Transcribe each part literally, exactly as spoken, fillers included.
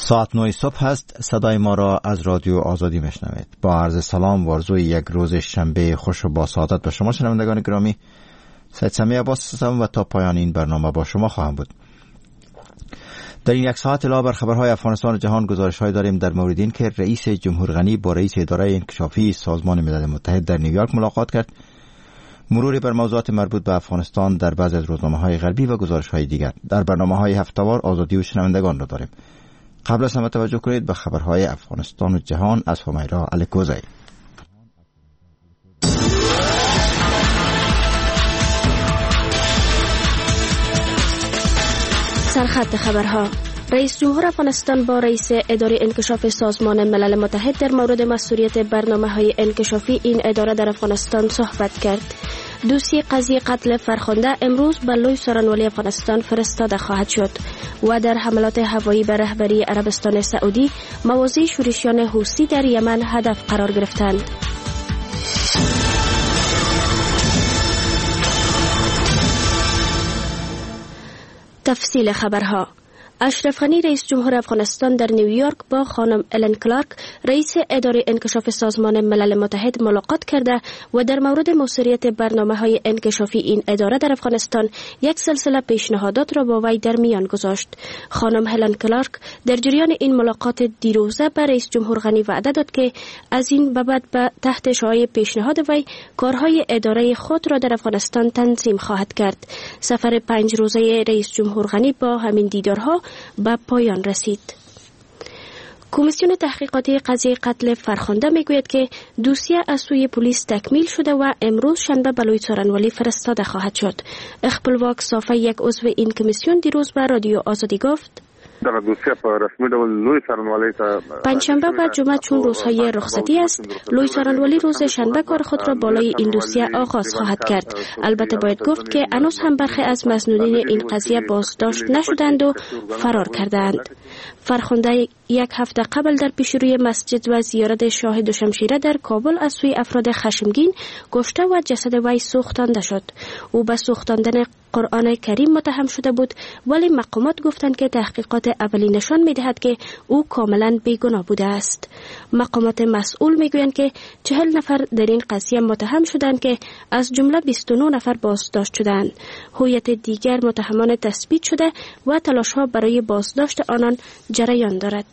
ساعت نه صبح هست. صدای ما را از رادیو آزادی میشنوید. با عرض سلام و آرزوی یک روز شنبه خوش و با سعادت به شما شنوندگان گرامی. سید سمیع عباس هستم و تا پایان این برنامه با شما خواهم بود. در این یک ساعت علاوه بر خبرهای افغانستان و جهان گزارش‌های داریم در مورد این که رئیس جمهور غنی با رئیس اداره انکشافی سازمان ملل متحد در نیویورک ملاقات کرد. مروری بر موضوعات مربوط به افغانستان در بعضی از روزنامه‌های غربی و گزارش‌های دیگر. در برنامه‌های هفته‌وار آزادی و شنوندگان را داریم. قبل از همه توجه کنید به خبرهای افغانستان و جهان از همیرا الکوزی. سرخط خبرها. رئیس جمهور افغانستان با رئیس اداره انکشاف سازمان ملل متحد در مورد مسئولیت برنامه‌های انکشافی این اداره در افغانستان صحبت کرد. دوسیه قضیه قتل فرخنده امروز به لوی سارنوالی افغانستان فرستاده خواهد شد و در حملات هوایی به رهبری عربستان سعودی مواضع شورشیان حوثی در یمن هدف قرار گرفتند. تفصیل خبرها. اشرف غنی رئیس جمهور افغانستان در نیویورک با خانم الن کلارک رئیس اداره انکشاف سازمان ملل متحد ملاقات کرده و در مورد مؤثریت برنامه‌های انکشافی این اداره در افغانستان یک سلسله پیشنهادات را با وی در میان گذاشت. خانم هلن کلارک در جریان این ملاقات دیروزه به رئیس جمهور غنی وعده داد که از این به بعد به تحت شعاع پیشنهاد وی کارهای اداره خود را در افغانستان تنظیم خواهد کرد. سفر پنج روزه رئیس جمهور غنی با همین دیدارها به پایان رسید. کمیسیون تحقیقاتی قضیه قتل فرخنده میگوید که دوسیه از سوی پلیس تکمیل شده و امروز شنبه به لوی سارنوالی فرستاده خواهد شد. اخپلواک صافی یک عضو این کمیسیون دیروز به رادیو آزادی گفت در دوسیه په رسمي ډول لوی سارنوالی ته پنجشنبه و جمعه چون روزهای رخصتی است، لوی سارنوالی روز شنبه کار خود را بالای این دوسیه آغاز خواهد کرد. البته باید گفت که هنوز هم برخی از مسئولین این قضیه بازداشت نشدند و فرار کردند. فرخنده یک هفته قبل در پیشروی مسجد و زیارت شاه دوشمشیره در کابل از سوی افراد خشمگین کشته و جسد وی سوختانده شد. او به سوختاندن قرآن کریم متهم شده بود، ولی مقامات گفتند که تحقیقات اولی نشان می‌دهد که او کاملا بیگناه بوده است. مقامات مسئول میگویند که چهل نفر در این قضیه متهم شدند که از جمله بیست و نه نفر بازداشت شدند. هویت دیگر متهمان تثبیت شده و تلاش‌ها برای بازداشت آنان جریان دارد.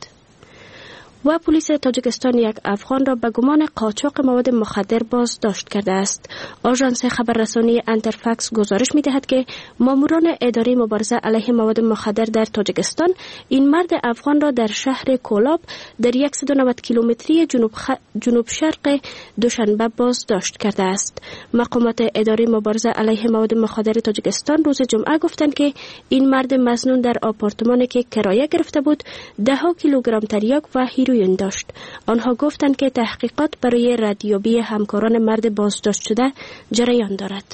و پلیس تاجیکستان یک افغان را به گمان قاچاق مواد مخدر بازداشت کرده است. آژانس خبررسانی انترفکس گزارش می‌دهد که ماموران اداره مبارزه علیه مواد مخدر در تاجیکستان این مرد افغان را در شهر کولاب در صد و نود کیلومتری جنوب, خ... جنوب شرق دوشنبه بازداشت کرده است. مقامات اداره مبارزه علیه مواد مخدر تاجیکستان روز جمعه گفتند که این مرد مظنون در آپارتمانی که کرایه گرفته بود ده ها کیلوگرم تریاک و هیروئین داشت. آنها گفتند که تحقیقات برای ردیابی همکاران مرد بازداشت شده جریان دارد.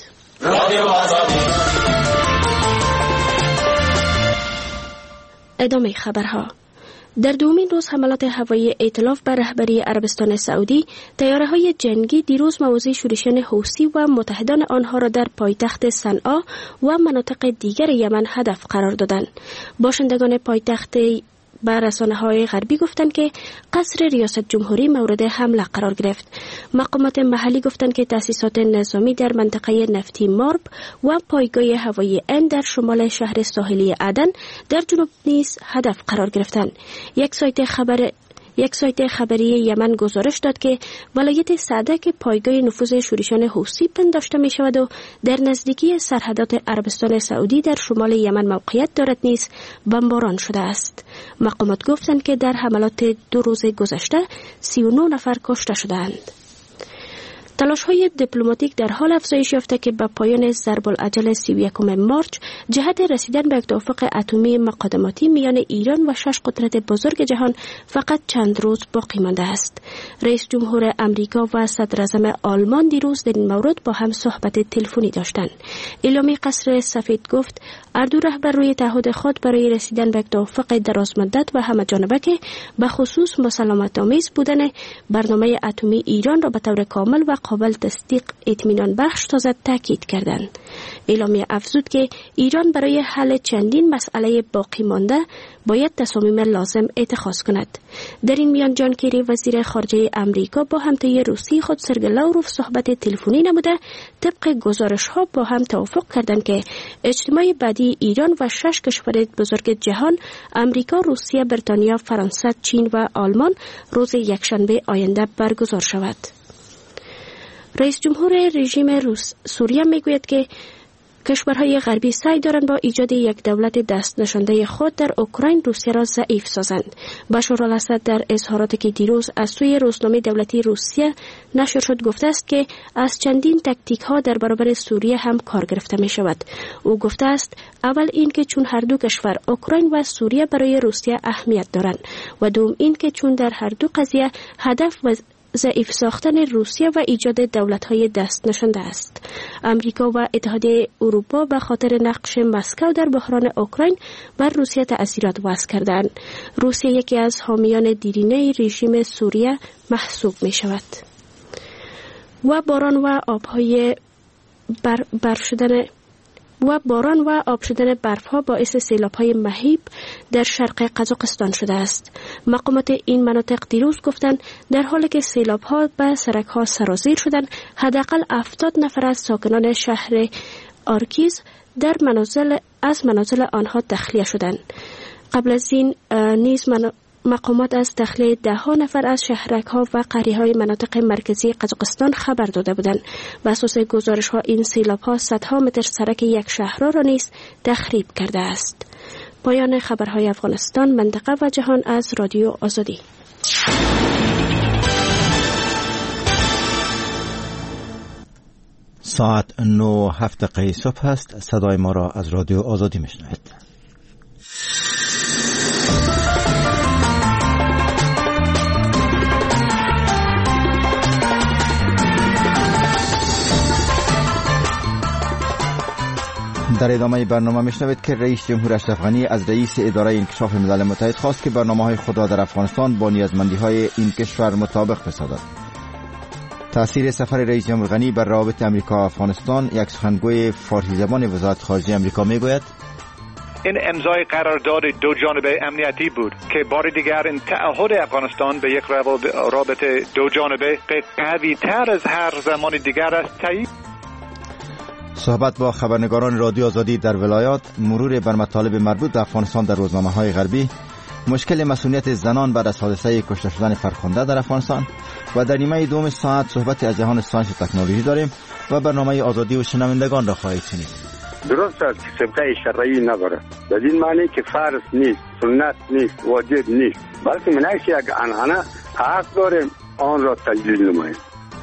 ادامه خبرها. در دومین روز حملات هوایی ائتلاف بر رهبری عربستان سعودی، طیاره‌های جنگی دیروز مواضع شورشیان حوثی و متحدان آنها را در پایتخت صنعا و مناطق دیگر یمن هدف قرار دادند. باشندگان پایتخت به رسانه‌های غربی گفتند که قصر ریاست جمهوری مورد حمله قرار گرفت. مقامات محلی گفتند که تأسیسات نظامی در منطقه نفتی مارب و پایگاه هوایی ان در شمال شهر ساحلی عدن در جنوب نیز هدف قرار گرفتند. یک سایت خبر یک سایت خبری یمن گزارش داد که ولایت سعده که پایگاه نفوذ شورشیان حوثی پنداشته می شود و در نزدیکی سرحدات عربستان سعودی در شمال یمن موقعیت دارد نیز بمباران شده است. مقامات گفتند که در حملات دو روز گذشته سی و نه نفر کشته شدند. تلاش‌های دیپلماتیک در حال افزایش یافته که با پایان ضرب العجل سی و یکم مارچ جهت رسیدن به یک توافق اتمی مقدماتی میان ایران و شش قدرت بزرگ جهان فقط چند روز باقی مانده است. رئیس جمهور امریکا و صدر اعظم آلمان دیروز در این مورد با هم صحبت تلفنی داشتند. اعلامیه قصر سفید گفت هر دو رهبر روی تعهد خود برای رسیدن به یک توافق درازمدت و همه‌جانبه که به خصوص مسالمت‌آمیز بودن برنامه اتمی ایران را به طور کامل و قابل تصدیق اطمینان بخش سازد تاکید کردند. اعلامیه افزود که ایران برای حل چندین مسئله باقی مانده باید تصامیم لازم اتخاذ کند. در این میان جان کری وزیر خارجه امریکا با همتای روسی خود سرگئی لاوروف صحبت تلفنی نموده طبق گزارش ها با هم توافق کردند که اجتماع بعدی ایران و شش کشور بزرگ جهان امریکا، روسیه، بریتانیا، فرانسه، چین و آلمان روز یکشنبه آینده برگزار شود. رئیس جمهور رژیم روس سوریه میگوید که کشورهای غربی سعی دارند با ایجاد یک دولت دست نشانده خود در اوکراین روسیه را ضعیف سازند. بشار الاسد در اظهاراتی که دیروز از سوی روزنامه دولتی روسیه نشر شد گفته است که از چندین تاکتیک ها در برابر سوریه هم کار گرفته می شود. او گفته است اول این که چون هر دو کشور اوکراین و سوریه برای روسیه اهمیت دارند و دوم این که چون در هر دو قضیه هدف و ضعیف ساختن روسیه و ایجاد دولت‌های دست نشانده است. امریکا و اتحادیه اروپا به خاطر نقش مسکو در بحران اوکراین بر روسیه تأثیرات وضع کردند. روسیه یکی از حامیان دیرینه رژیم سوریه محسوب می شود. و باران و آب‌های بر بر شدن و باران و آب شدن برف‌ها باعث سیلاب‌های مهیب در شرق قزاقستان شده است. مقامات این مناطق دیروز گفتند در حالی که سیلاب‌ها به سرک‌ها سرازیر شدند، حداقل هفتاد نفر از ساکنان شهر آرکیز در منازل از منازل آنها تخلیه شدند. قبل از این نیز من مقامات از تخلیه ده ها نفر از شهرک‌ها و قریه‌های مناطق مرکزی قزاقستان خبر داده بودند. بر اساس گزارش‌ها این سیلاب‌ها صدها متر سرک یک شهر را نیز تخریب کرده است. پایان خبرهای افغانستان، منطقه و جهان از رادیو آزادی. ساعت نه هفت دقیقه صبح است. صدای ما را از رادیو آزادی میشنوید. در ادامه برنامه میشنوید که رئیس جمهور اشرف غنی از رئیس اداره انکشاف ملل متحد خواست که برنامه‌های خود را در افغانستان با نیازمندی‌های این کشور مطابق بسازد. تأثیر سفر رئیس جمهور غنی بر روابط امریکا و افغانستان، یک سخنگوی فارسی زبان وزارت خارجه امریکا میگوید: این امضای قرارداد دو جانبه امنیتی بود که بار دیگر این تعهد افغانستان به یک رابطه دو جانبه قوی تر از هر زمان دیگر است تایید. صحبت با خبرنگاران رادیو آزادی در ولایات، مرور بر مطالب مربوط به افغانستان در روزنامه‌های غربی، مشکل مسئولیت زنان بعد از حادثه کشته شدن فرخنده در افغانستان و در نیمه دوم ساعت صحبت از جهان ساینس و تکنولوژی داریم و برنامه آزادی و شنوندگان را خواهید شنید. درست است که سابقه شرعی نداره، در این معنی که فرض نیست، سنت نیست، واجب نیست، بلکه منعش یک عنعنه حق داریم آن را تجلیل نماییم.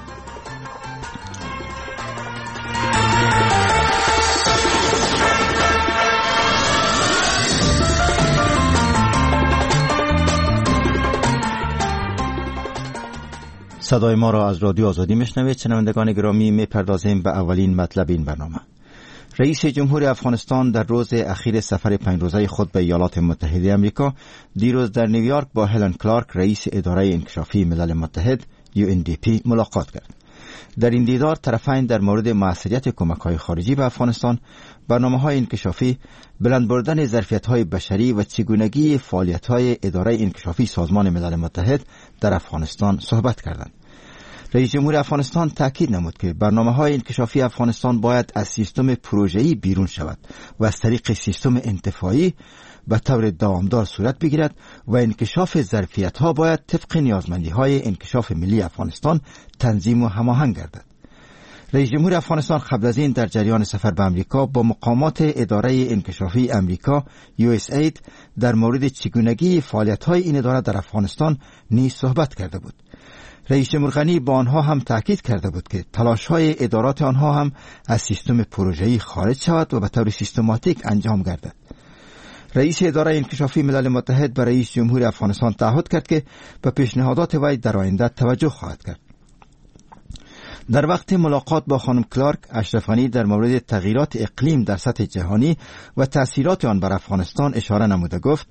صدای ما را از رادیو آزادی میشنوید. شنوندگان گرامی، میپردازیم به اولین مطلب این برنامه. رئیس جمهور افغانستان در روز اخیر سفر پنج روزه خود به ایالات متحده آمریکا دیروز در نیویورک با هلن کلارک، رئیس اداره انکشافی ملل متحد یو ان دی پی ملاقات کرد. در این دیدار طرفین در مورد موثریت کمک‌های خارجی به افغانستان، برنامه‌های انکشافی، بلند بردن ظرفیت‌های بشری و چگونگی فعالیت‌های اداره انکشافی سازمان ملل متحد در افغانستان صحبت کردند. رئیس جمهور افغانستان تاکید نمود که برنامه‌های انکشافی افغانستان باید از سیستم پروژه‌ای بیرون شود و از طریق سیستم انتفاعی به طور دوامدار صورت بگیرد و انکشاف ظرفیت‌ها باید طبق نیازمندی‌های انکشاف ملی افغانستان تنظیم و هماهنگ گردد. رئیس جمهور افغانستان قبل از این در جریان سفر به امریکا با مقامات اداره انکشافی امریکا یو اس اید در مورد چگونگی فعالیت‌های این اداره در افغانستان نیز صحبت کرده بود. رئیس جمهور غنی با آنها هم تاکید کرده بود که تلاش‌های ادارات آنها هم از سیستم پروژه‌ای خارج شود و به طور سیستماتیک انجام گردد. رئیس اداره انکشافی ملل متحد به رئیس جمهور افغانستان تعهد کرد که به پیشنهادات وی در آینده توجه خواهد کرد. در وقت ملاقات با خانم کلارک، اشرف غنی در مورد تغییرات اقلیم در سطح جهانی و تأثیرات آن بر افغانستان اشاره نموده گفت: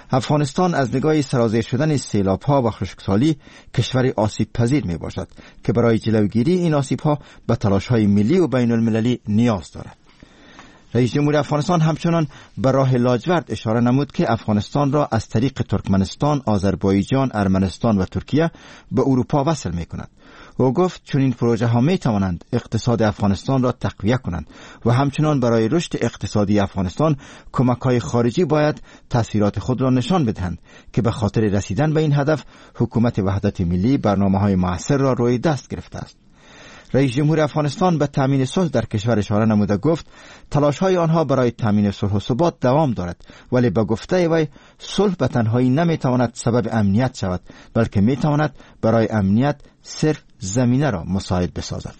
افغانستان از نگاه سرازیر شدن سیلاب‌ها و خشکسالی کشور آسیب پذیر می باشد که برای جلوگیری این آسیب‌ها به تلاش‌های ملی و بین المللی نیاز دارد. رئیس جمهور افغانستان همچنان به راه لاجورد اشاره نمود که افغانستان را از طریق ترکمنستان، آذربایجان، ارمنستان و ترکیه به اروپا وصل می کند. او گفت چون این پروژه ها می توانند اقتصاد افغانستان را تقویت کنند و همچنان برای رشد اقتصادی افغانستان کمک های خارجی باید تأثیرات خود را نشان بدهند که به خاطر رسیدن به این هدف حکومت وحدت ملی برنامه های مؤثر را روی دست گرفته است. رئیس جمهور افغانستان به تامین صلح در کشور اشاره نموده گفت تلاش‌های آنها برای تامین صلح و ثبات دوام دارد، ولی به گفته وی صلح به تنهایی نمیتواند سبب امنیت شود، بلکه میتواند برای امنیت صرف زمینه را مساعد بسازد.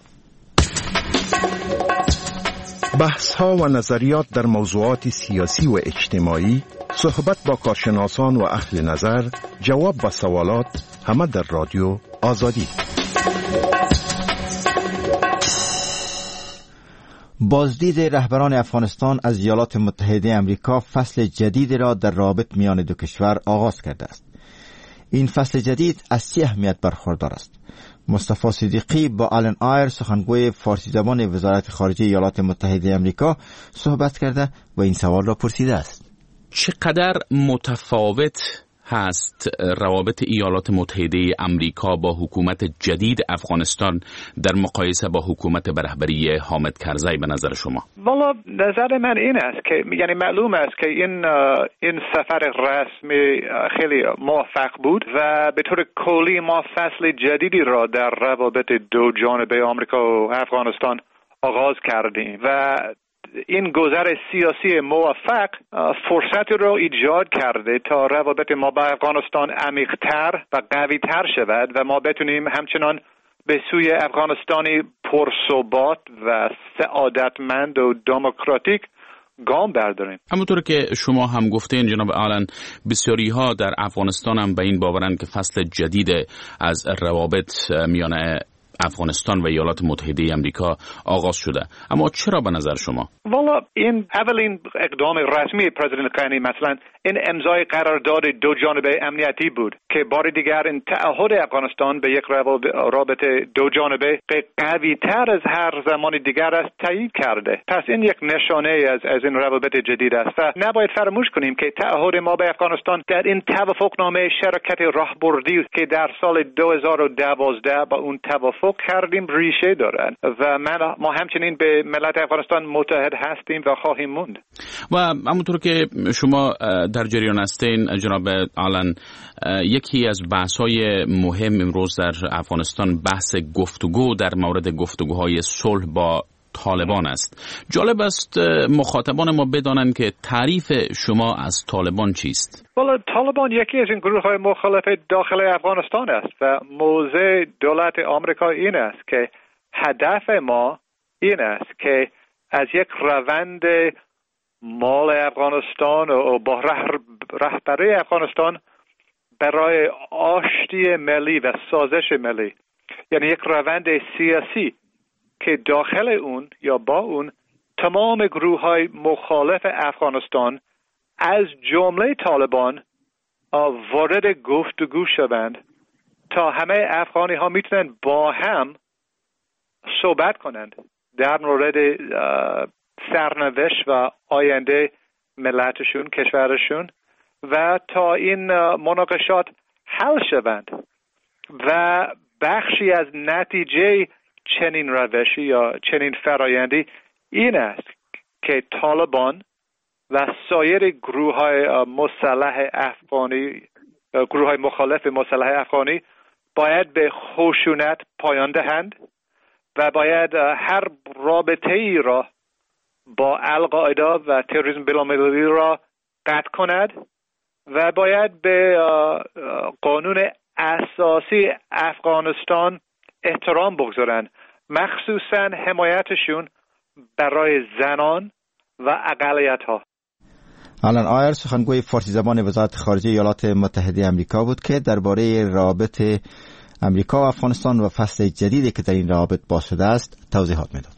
بحث‌ها و نظریات در موضوعات سیاسی و اجتماعی، صحبت با کارشناسان و اهل نظر، جواب به سوالات، همه در رادیو آزادی. بازدید رهبران افغانستان از ایالات متحده آمریکا فصل جدید را در رابط میان دو کشور آغاز کرده است. این فصل جدید از چه اهمیت برخوردار است؟ مصطفی صدیقی با آلن آیر سخنگوی فارسی زبان وزارت خارجه ایالات متحده آمریکا صحبت کرده و این سوال را پرسیده است: چقدر متفاوت هست روابط ایالات متحده امریکا با حکومت جدید افغانستان در مقایسه با حکومت به رهبری حامد کرزی به نظر شما؟ والا نظر من این است که یعنی معلوم است که این این سفر رسمی خیلی موفق بود و به طور کلی ما فصل جدیدی را در روابط دو جانبه آمریکا و افغانستان آغاز کردیم و این گذر سیاسی موفق فرصتی را ایجاد کرده تا روابط ما با افغانستان عمیق‌تر و قوی‌تر شود و ما بتونیم همچنان به سوی افغانستانی پرثبات و سعادتمند و دموکراتیک گام برداریم. همونطور که شما هم گفتین جناب آلن، بسیاری ها در افغانستان هم به این باورند که فصل جدید از روابط میان افغانستان و ایالات متحده آمریکا آغاز شده، اما چرا به نظر شما؟ والا این اولین اقدام رسمی پرزیدنت غنی مثلا این امضای قرارداد دو جانبه امنیتی بود که بار دیگر این تعهد افغانستان به یک رابطه دو جانبه قوی تر از هر زمان دیگر است تایید کرده. پس این یک نشانه از از این روابط جدید است و نباید فراموش کنیم که تعهد ما به افغانستان در این توافقنامه شراکت راهبردی که در سال دو هزار و دوازده با اون توافق کردیم ریشه دارد و من ما همچنین به ملت افغانستان متحد هستیم و خواهیم موند. و همونطور که شما در جریان هستین جناب آلن، یکی از بحث‌های مهم امروز در افغانستان بحث گفتگو در مورد گفتگوهای صلح با طالبان است. جالب است مخاطبان ما بدانند که تعریف شما از طالبان چیست؟ والا طالبان یکی از این گروه‌های مخالف داخل افغانستان است و موضع دولت آمریکا این است که هدف ما این است که از یک روند مال افغانستان و با رهبری افغانستان برای آشتی ملی و سازش ملی، یعنی یک روند سیاسی که داخل اون یا با اون تمام گروه‌های مخالف افغانستان از جمله طالبان وارد گفتگو شوند تا همه افغانی ها میتونن با هم صحبت کنند در مورد سرنوشت و آینده ملتشون، کشورشون و تا این مناقشات حل شوند و بخشی از نتیجه چنین روشی یا چنین فرایندی این است که طالبان و سایر گروه‌های مسلح افغانی، گروه‌های مخالف مسلح افغانی باید به خشونت پایان دهند و باید هر رابطه‌ای را با القاعده و تروریسم بین‌المللی را قطع کند و باید به قانون اساسی افغانستان احترام بگذارند، مخصوصاً حمایتشون برای زنان و اقلیت‌ها. آلن آیر سخنگوی فارسی زبان وزارت خارجه ایالات متحده آمریکا بود که درباره روابط آمریکا و افغانستان و فصل جدیدی که در این روابط باز شده است توضیحات میداد.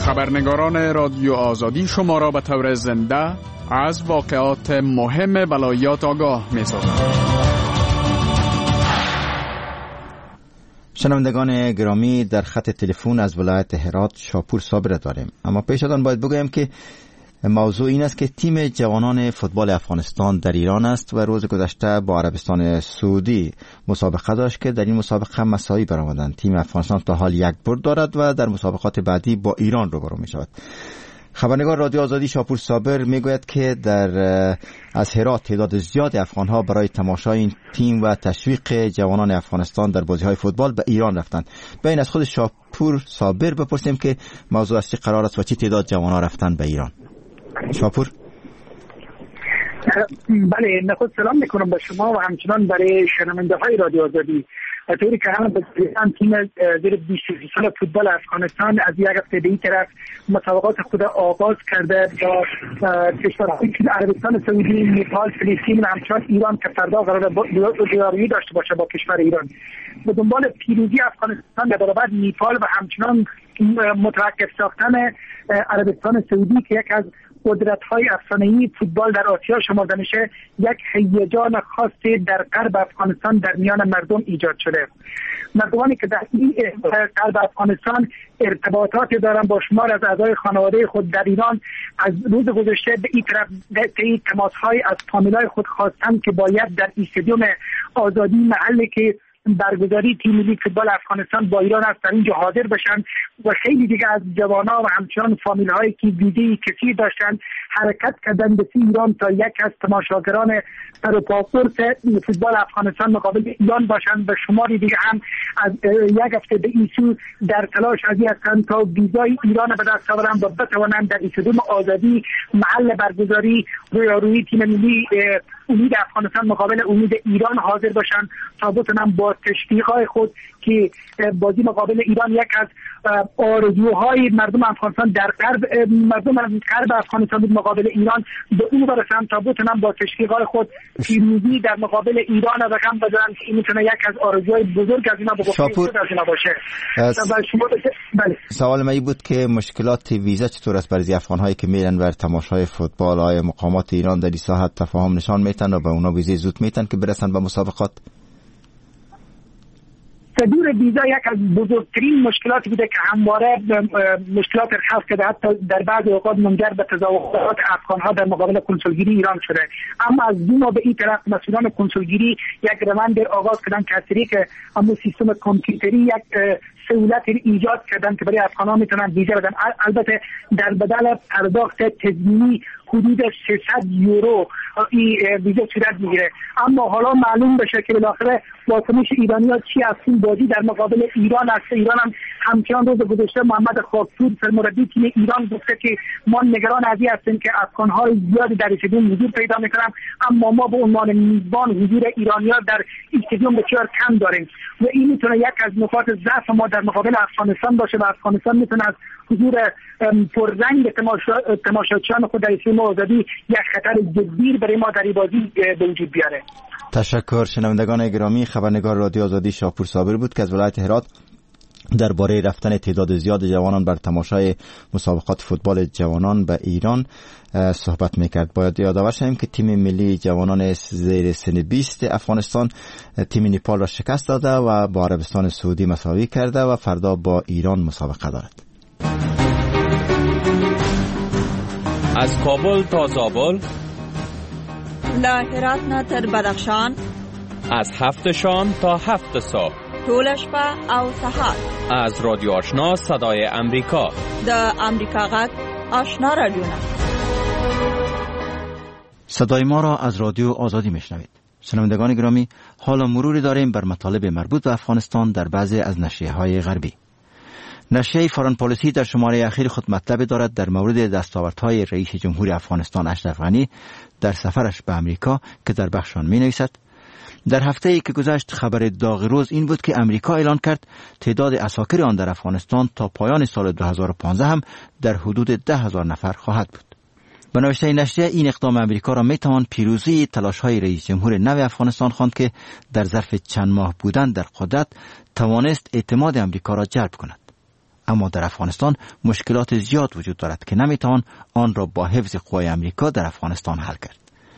خبرنگاران رادیو آزادی شما را به طور زنده از واقعات مهم ولایات آگاه می‌سازند. شنوندگان گرامی، در خط تلفن از ولایت هرات شاپور صابر داریم. اما پیش از آن باید بگویم که موضوع این است که تیم جوانان فوتبال افغانستان در ایران است و روز گذشته با عربستان سعودی مسابقه داشت که در این مسابقه مساوی برآمدند. تیم افغانستان تا حال یک برد دارد و در مسابقات بعدی با ایران روبرو می شود. خبرنگار رادیو آزادی شاپور صابر میگوید که در از هرات تعداد زیاد افغان‌ها برای تماشای این تیم و تشویق جوانان افغانستان در بازی‌های فوتبال به ایران رفتند. بین از خود شاپور صابر بپرسیم که موضوع از چه قرار است و چه تعداد جوان‌ها رفتند به ایران. شاپور. بله، نخست سلام میکنم به شما و همچنان برای شنونده‌های رادیو آزادی. طوری که همه بزرگان تیم زیر بیست و سه سال فوتبال افغانستان از یک هفته به این طرف مسابقات خود آغاز کرده با کشورهای عربستان سعودی، نپال، فلسطین و همچنان ایران که فردا قرار دیداری داشته باشه با کشور ایران. به دنبال پیروزی افغانستان در برابر نپال و همچنان متوقف ساختن عربستان سعودی که یک از قدرت‌های افسانه‌ای فوتبال در آسیا شمرده میشه، یک هیجان خاصی در غرب افغانستان در میان مردم ایجاد شده. مردمانی که در این غرب افغانستان ارتباطاتی دارن با شمار از اعضای خانواده خود در ایران، از روز گذشته به این طرف طی تماس‌های از فامیلای خود خواستند که باید در استادیوم آزادی، محلی که برگزاری تیم ملی فوتبال افغانستان با ایران است، در اینجا حاضر بشن و خیلی دیگه از جوانا و همچنان فامیل هایی که ویدئوی کثیر داشتن حرکت کردن به ایران تا یک از تماشاگران سرپاپورت فوتبال افغانستان مقابل ایران باشند. و شماری دیگه هم از یک هفته به این سو در تلاش ازی هستند تا ویزای ایران به دست آورند و بتوانند در استادیوم آزادی، محل برگزاری رویارویی تیم ملی امید افغانستان مقابل امید ایران حاضر باشند تا بتونن با تشویق‌های خود که بازی مقابل ایران یک از آرزوهای مردم افغانستان در غرب مردم غرب افغانستان بود مقابل ایران، به اون برسن تا بتونن با تشویق‌های خود پیروزی در مقابل ایران رقم بزنن که این میتونه یک از آرزوهای بزرگ از اینا بگفتید از اینا باشه. بله. سوال من این بود که مشکلات ویزا چطور است برای افغان‌هایی که میرن بر تماشای فوتبال؟ آیا مقامات ایران در این ساحت تفاهم نشان میتن و به اونا ویزای زود میتن که برسن به مسابقات؟ صدور ویزا یک از بزرگترین مشکلاتی بوده که همواره مشکلات خلق کرده، حتی در بعضی اوقات منجر به تظاهرات افغان‌ها در مقابل کنسولگری ایران شده. اما از دو ماه به این طرف مسئولان کنسولگری یک روند آغاز کردن که از طریق همون سیستم کامپیوتری یک سهولت ایجاد کردن که برای افغان‌ها میتونن ویزا بدن. البته در بدل پرداخت تضمینی حدود سیصد یورو این ویزا صورت میگیره. اما حالا معلوم بشه که بالاخره واکنش ایرانی‌ها چی است. این بازی در مقابل ایران است. ایران هم همچنان روز گذشته محمد خاکپور سرمربی تیم ایران گفته که ما نگران از این هستیم که افغان‌ها زیاد در استادیوم حضور پیدا می‌کنن، اما ما به عنوان میزبان حضور ایرانی‌ها در استادیوم بسیار کم داریم و این میتونه یک از نقاط ضعف ما در مقابل افغانستان باشه و افغانستان میتونه از حضور پررنگ تماشا تماشاچیان خود در استادیوم آزادی یک خطر جدی برای ما در این بازی به وجود بیاره. تشکر. شنوندگان گرامی، خبرنگار رادیو آزادی شاپور صابر بود که از ولایت هرات درباره رفتن تعداد زیاد جوانان بر تماشای مسابقات فوتبال جوانان به ایران صحبت میکرد. باید یادآور شویم که تیم ملی جوانان زیر سن بیست افغانستان تیم نپال را شکست داده و با عربستان سعودی مساوی کرده و فردا با ایران مسابقه دارد. از کابل تا زابل، له هرات نه تر بدخشان، از هفت شام تا هفت صبح، ټول شپه او سهار، از رادیو آشنا صدای امریکا، د امریکا غږ آشنا رادیو. صدای ما را از رادیو آزادی میشنوید. شنوندگان گرامی، حالا مروری داریم بر مطالب مربوط به افغانستان در بعضی از نشریه‌های غربی. نشریه فارن پالیسی در شماره اخیر خود مطلب دارد در مورد دستاوردهای رئیس جمهور افغانستان اشرف غنی در سفرش به امریکا که در بخش آن می‌نویسد: در هفته‌ای که گذشت خبر داغ روز این بود که امریکا اعلان کرد تعداد عساکر آن در افغانستان تا پایان سال دو هزار و پانزده هم در حدود ده هزار نفر خواهد بود. به نوشته نشریه این اقدام امریکا را میتوان پیروزی تلاش‌های رئیس جمهور نو افغانستان خواند که در ظرف چند ماه بودن در قدرت توانست اعتماد امریکا را جلب کند. اما در افغانستان مشکلات زیاد وجود دارد که نمیتوان آن را با حفظ قوای امریکا در افغانستان حل کرد.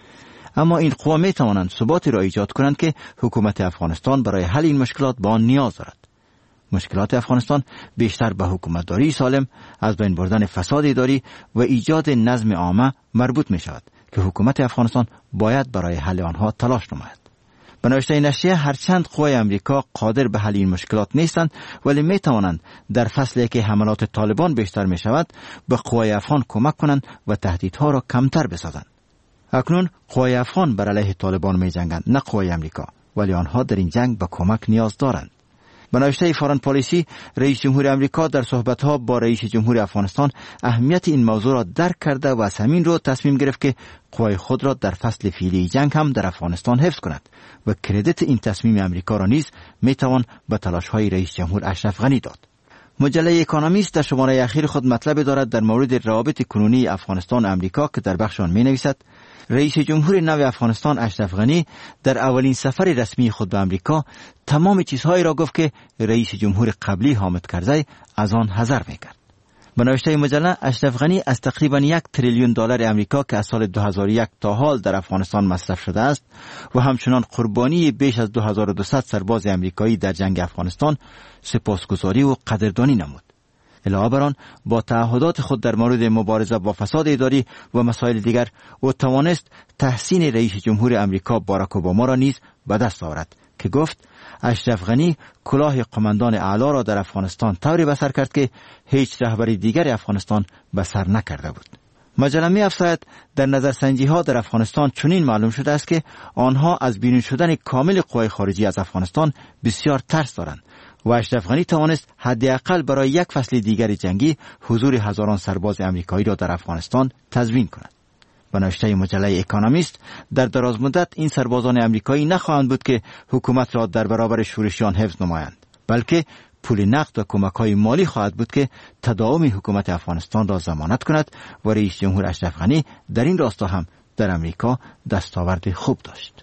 اما این قوا می توانند ثباتی را ایجاد کنند که حکومت افغانستان برای حل این مشکلات به آن نیاز دارد. مشکلات افغانستان بیشتر به حکومتداری سالم، از بین بردن فساد اداری و ایجاد نظم عامه مربوط می شود که حکومت افغانستان باید برای حل آنها تلاش نماید. به نوشته نشریه هرچند قوای امریکا قادر به حل این مشکلات نیستند، ولی می توانند در فصلی که حملات طالبان بیشتر می شود به قوای افغان کمک کنند و تهدیدها را کمتر بسازند. اکنون قوای افغان بر علیه طالبان می جنگند، نه قوای امریکا، ولی آنها در این جنگ به کمک نیاز دارند. به نوشته فارن پالیسی، رئیس جمهور امریکا در صحبت‌ها با رئیس جمهور افغانستان اهمیت این موضوع را درک کرده و از همین رو تصمیم گرفت که قوای خود را در فصل فعلی جنگ هم در افغانستان حفظ کند و کردیت این تصمیم امریکا را نیز میتوان به تلاش‌های رئیس جمهور اشرف غنی داد. مجله اکونومیست در شماره اخیر خود مطلب دارد در مورد روابط کنونی افغانستان و امریکا که در بخش آن می‌نویسد: رئیس جمهور نو افغانستان اشرف غنی در اولین سفر رسمی خود به امریکا تمام چیزهایی را گفت که رئیس جمهور قبلی حامد کرزی از آن حذر میکرد. به نوشته مجله، اشرف غنی از تقریبا یک تریلیون دلار امریکا که از سال دو هزار و یک تا حال در افغانستان مصرف شده است و همچنان قربانی بیش از دو هزار و دویست سرباز امریکایی در جنگ افغانستان سپاسگزاری و قدردانی نمود. علاوه بر آن با تعهدات خود در مورد مبارزه با فساد اداری و مسائل دیگر او توانست تحسین رئیس جمهور امریکا باراک اوباما را نیز به دست آورد که گفت اشرف غنی کلاه قماندان اعلی را در افغانستان طوری به سر کرد که هیچ رهبری دیگر افغانستان به سر نکرده بود. مجله می افزاید در نظرسنجی ها در افغانستان چنین معلوم شده است که آنها از بیرون شدن کامل قوای خارجی از افغانستان بسیار ترس دارند و اشرف غنی توانست حداقل برای یک فصل دیگر جنگی حضور هزاران سرباز امریکایی را در افغانستان تضمین کند. به نوشته مجله اکونومیست، در دراز مدت این سربازان امریکایی نخواهند بود که حکومت را در برابر شورشیان حفظ نمایند، بلکه پول نقد و کمک‌های مالی خواهد بود که تداوم حکومت افغانستان را ضمانت کند و رئیس جمهور اشرف غنی در این راستا هم در امریکا دستاورد خوب داشت.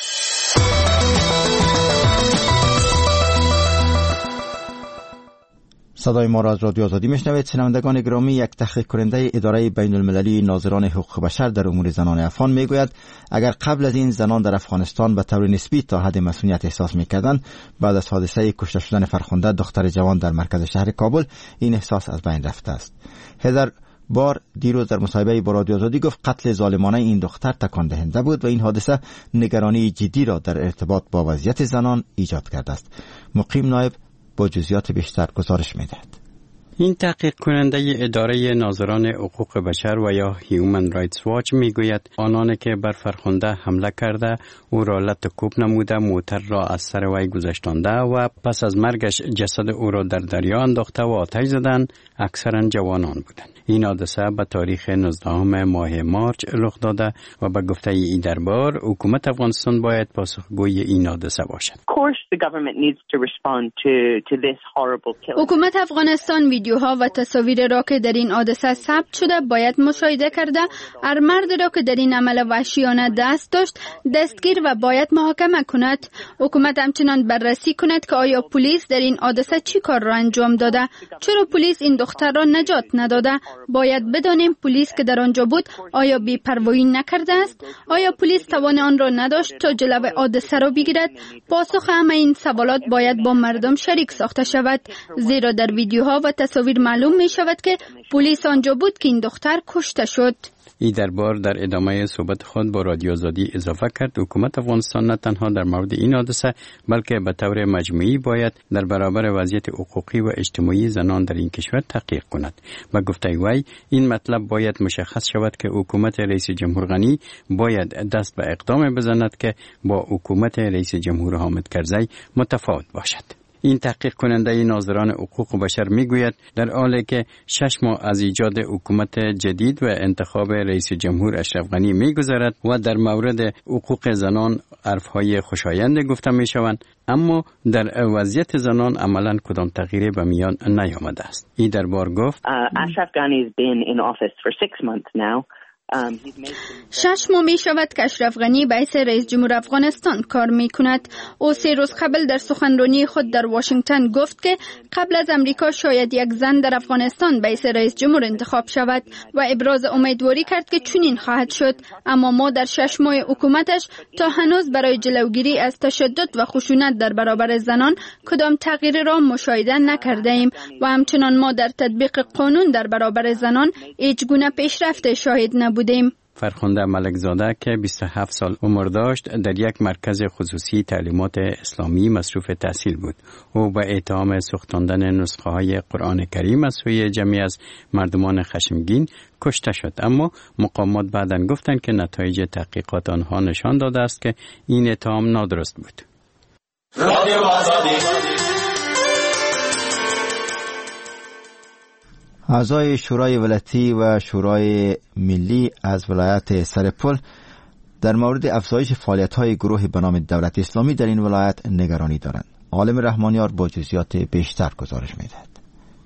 صدای ما را از رادیو آزادی میشنوید. شنوندگان گرامی، یک تحقیق کننده اداره بین المللی ناظران حقوق بشر در امور زنان افغان میگوید اگر قبل از این زنان در افغانستان به طور نسبی تا حد مسئولیت احساس میکردند، بعد از حادثه کشته شدن فرخنده دختر جوان در مرکز شهر کابل این احساس از بین رفته است. هزار بار دیروز در مصاحبه با رادیو آزادی گفت قتل ظالمانه این دختر تکان دهنده بود و این حادثه نگرانی جدی را در ارتباط با وضعیت زنان ایجاد کرده است. مقیم نایب با جزئیات بیشتر گزارش می‌دهد. این تحقیق کننده اداره ناظران حقوق بشر و یا هیومن رایتس واچ میگوید آنان که بر فرخنده حمله کرده او را لط کوب نموده، موتر را از سر وی گذشتانده و پس از مرگش جسد او را در دریا انداخته و آتش زدن، اکثرا جوانان بودند. این حادثه به تاریخ نوزدهم ماه مارچ رخ داده و به گفته ای دربار حکومت افغانستان باید پاسخگوی این حادثه باشد. حکومت افغانستان ویدیوها و تصاویر را که در این حادثه ثبت شده باید مشاهده کرده، هر مرد را که در این عمل وحشیانه دست داشت دستگیر و باید محاکمه کند. حکومت همچنان بررسی کند که آیا پلیس در این حادثه چی کار را انجام داده، چرا پلیس این دختر را نجات نداده. باید بدانیم پلیس که در آنجا بود آیا بی‌پروایی نکرده است، آیا پلیس توان آن را نداشت تا جلوی حادثه را بگیرد. پاسخ همه این سوالات باید با مردم شریک ساخته شود، زیرا در ویدیوها و تصاویر معلوم می شود که پلیس آنجا بود که این دختر کشته شد. ای دربار در ادامه صحبت خود با رادیو آزادی اضافه کرد حکومت افغانستان نه تنها در مورد این حادثه بلکه به طور مجموعی باید در برابر وضعیت حقوقی و اجتماعی زنان در این کشور تحقیق کند. با گفته وی این مطلب باید مشخص شود که حکومت رئیس جمهور غنی باید دست به اقدام بزند که با حکومت رئیس جمهور حامد کرزی متفاوت باشد. این تحقیق کننده ناظران حقوق بشر میگوید در حالی که شش ماه از ایجاد حکومت جدید و انتخاب رئیس جمهور اشرف غنی میگذرد و در مورد حقوق زنان حرفهای خوشایند گفته میشوند، اما در وضعیت زنان عملا کدام تغییری به میان نیامده است. این دربار گفت Ashraf Ghani has been in office for six months now. شش ماه می شود که اشرف غنی به حیث رئیس جمهور افغانستان کار می کند. او سه روز قبل در سخنرانی خود در واشنگتن گفت که قبل از امریکا شاید یک زن در افغانستان به حیث رئیس جمهور انتخاب شود و ابراز امیدواری کرد که چنین خواهد شد. اما ما در شش ماه حکومتش تا هنوز برای جلوگیری از تشدد و خشونت در برابر زنان کدام تغییری را مشاهده نکرده ایم و همچنان ما در تطبیق قانون در برابر زنان هیچ گونه پیشرفت شاهد نبودیم. فرخنده ملکزاده که بیست و هفت سال عمر داشت در یک مرکز خصوصی تعلیمات اسلامی مصروف تحصیل بود. او به اتهام سوختاندن نسخه های قرآن کریم از سوی جمعی از مردمان خشمگین کشته شد، اما مقامات بعداً گفتند که نتایج تحقیقات آنها نشان داده است که این اتهام نادرست بود. رادیو آزادی. اعضای شورای ولایتی و شورای ملی از ولایت سرپل در مورد افزایش فعالیت‌های گروه به نام دولت اسلامی در این ولایت نگرانی دارند. عالم رحمانیار با جزئیات بیشتر گزارش می‌دهد.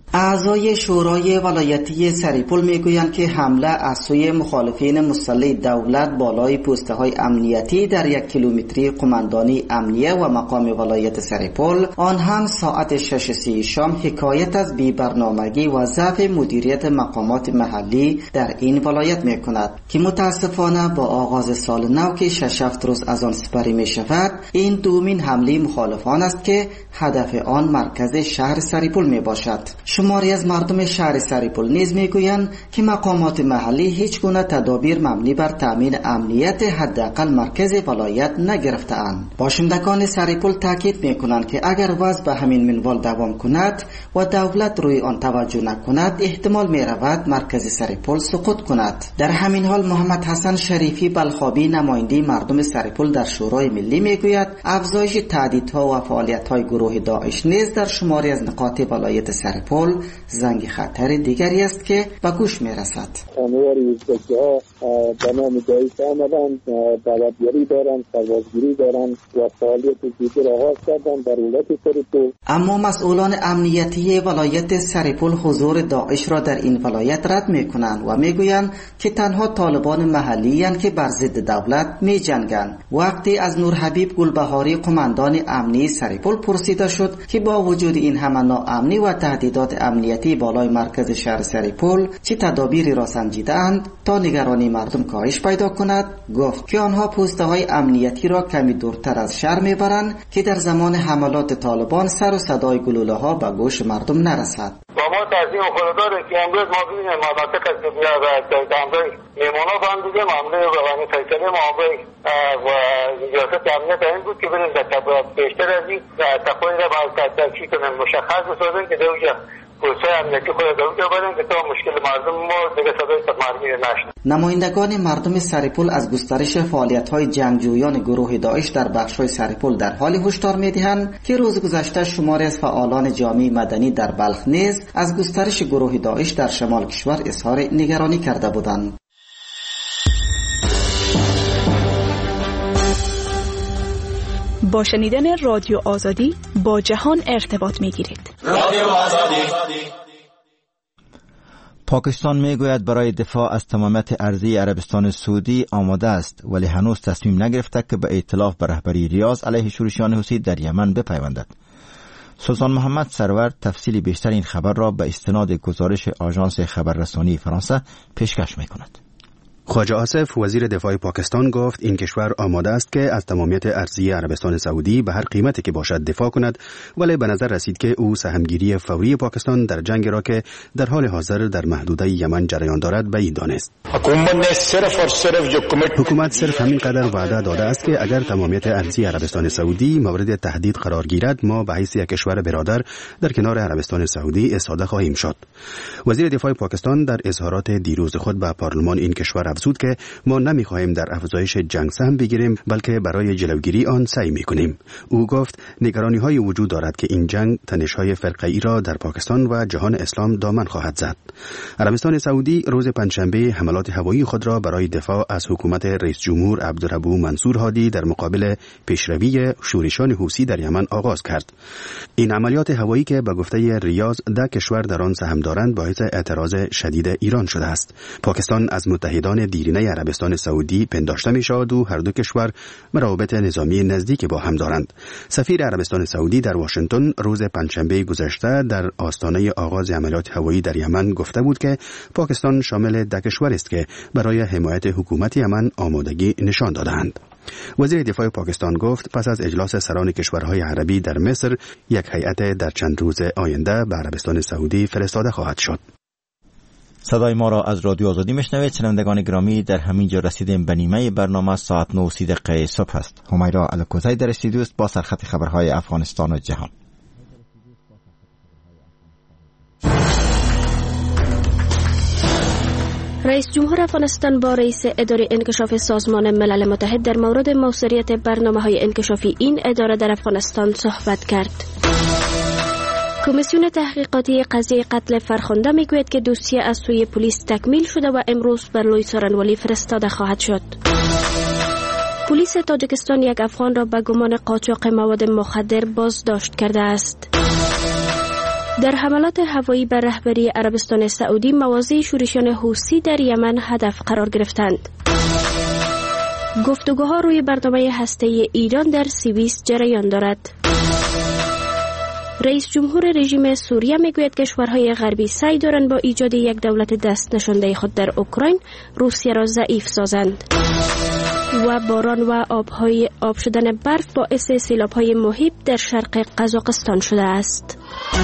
اعضای شورای ولایتی سرپل میگویند که حمله از سوی مخالفین مسلح دولت بالای پست‌های امنیتی در یک کیلومتری قماندانی امنیه و مقام ولایت سرپل، آن هم ساعت شش سی شام، حکایت از بی‌برنامگی و ضعف مدیریت مقامات محلی در این ولایت میکند که متاسفانه با آغاز سال نو که شش هفت روز از آن سپری میشود، این دومین حمله مخالفان است که هدف آن مرکز شهر سرپل میباشد. شماری از مردم شهر سرپل نیز میگویند که مقامات محلی هیچ گونه تدابیر مبنی بر تامین امنیت حداقل مرکز ولایت نگرفته‌اند. باشندگان سرپل تاکید میکنند که اگر وضع به همین منوال دوام کند و دولت روی آن توجه نکند، احتمال میرود مرکز سرپل سقوط کند. در همین حال محمد حسن شریفی بلخابی، نماینده مردم سرپل در شورای ملی، میگوید افزایش تهدیدها و فعالیت‌های گروه داعش نیز در شماری از نقاط ولایت سرپل زنگ خطر دیگری است که به گوش میرسد. انوار ازبکی‌ها به نام داعش آمدند، دعوتگری دارند، سربازگیری دارند و فعالیت دیگر آغاز کردند در ولایت سرپل. اما مسئولان امنیتی ولایت سرپل حضور داعش را در این ولایت رد میکنند و میگویند که تنها طالبان محلی اند که بر ضد دولت میجنگند. وقتی از نور حبیب گلبهاری، قماندان امنی سرپل، پرسیده شد که با وجود این همه ناامنی و تهدیدات امنیتی بالای مرکز شهر سرپل چه تدابیری را سنجیدند تا نگرانی مردم کاهش پیدا کند، گفت که آنها پوسته‌های امنیتی را کمی دورتر از شهر میبرند که در زمان حملات طالبان سر و صدای گلوله‌ها به گوش مردم نرسد. و ما تعظیم خودداره که امروز ما ببینیم مناطق از دنیا و دامدای میمونا با هم دیگه معامله روانی فیصله معامله و ریاست امنیت این بود که بریم در طبعات بیشتر از این تقویل را باید تحکیل کنن، مشخص بسازن که دوجه پوسته امنیتی خود دوجه برن که تا مشکل مردم ما دیگه صدای تقمرمی نشد. نمایندگان مردم سرپل از گسترش فعالیت‌های جنگجویان گروه داعش در بخش‌های سرپل در حال هشدار می‌دهند که روز گذشته شماری از فعالان جامعه مدنی در بلخ نیز از گسترش گروه داعش در شمال کشور اظهار نگرانی کرده بودند. با شنیدن رادیو آزادی با جهان ارتباط می‌گیرید. رادیو آزادی. پاکستان میگوید برای دفاع از تمامیت ارضی عربستان سعودی آماده است، ولی هنوز تصمیم نگرفته که به ائتلاف به رهبری ریاض علیه شورشیان حوثی در یمن بپیوندد. سلطان محمد سرور تفصیل بیشتر این خبر را به استناد گزارش آژانس خبررسانی فرانسه پیشکش می‌کند. خواجه آصف وزیر دفاع پاکستان گفت این کشور آماده است که از تمامیت ارضی عربستان سعودی به هر قیمتی که باشد دفاع کند، ولی به نظر رسید که او سهمگیری فوری پاکستان در جنگ را که در حال حاضر در محدوده یمن جریان دارد بعید دانست. حکومت صرف همین قدر وعده داده است که اگر تمامیت ارضی عربستان سعودی مورد تهدید قرار گیرد، ما به حیث یک کشور برادر در کنار عربستان سعودی ایستاده خواهیم شد. وزیر دفاع پاکستان در اظهارات دیروز خود به پارلمان این کشور افزود که ما نمیخواهیم در افزایش جنگ سهم بگیریم، بلکه برای جلوگیری آن سعی میکنیم. او گفت نگرانی های وجود دارد که این جنگ تنش های فرقه‌ای را در پاکستان و جهان اسلام دامن خواهد زد. عربستان سعودی روز پنجشنبه حملات هوایی خود را برای دفاع از حکومت رئیس جمهور عبدالربو منصور هادی در مقابل پیشروی شورشیان حوثی در یمن آغاز کرد. این عملیات هوایی که به گفته ریاض ده کشور در آن سهم دارند باعث اعتراض شدید ایران شده است. پاکستان از متحدان دیرینه عربستان سعودی پنداشته می شود و هر دو کشور روابط نظامی نزدیک با هم دارند. سفیر عربستان سعودی در واشنگتن روز پنجشنبه گذشته در آستانه آغاز عملیات هوایی در یمن گفته بود که پاکستان شامل ده کشور است که برای حمایت حکومت یمن آمادگی نشان دادند. وزیر دفاع پاکستان گفت پس از اجلاس سران کشورهای عربی در مصر یک هیئت در چند روز آینده به عربستان سعودی فرستاده خواهد شد. صدای ما را از رادیو آزادی میشنوید. شنوندگان گرامی، در همین جا رسیدیم به نیمه برنامه. ساعت نه و سی دقیقه صبح است. همیرا الکوزی در استودیو است با سرخط خبرهای افغانستان و جهان. رئیس جمهور افغانستان با رئیس اداره انکشاف سازمان ملل متحد در مورد موثریت برنامه‌های انکشافی این اداره در افغانستان صحبت کرد. کمیسیون تحقیقاتی قضیه قتل فرخنده میگوید که دوسیه از سوی پلیس تکمیل شده و امروز بر لوی سارنوالی فرستاده خواهد شد. پلیس تاجیکستان یک افغان را به گمان قاچاق مواد مخدر بازداشت کرده است. در حملات هوایی بر رهبری عربستان سعودی مواضع شورشیان حوثی در یمن هدف قرار گرفتند. گفتگوها روی برنامه هسته‌ای ایران در سوئیس جریان دارد. رئیس جمهور رژیم سوریه میگوید کشورهای غربی سعی دارند با ایجاد یک دولت دست نشانده خود در اوکراین روسیه را ضعیف سازند. و باران و آبهای آب شدن برف باعث سیلاب‌های مهیب در شرق قزاقستان شده است.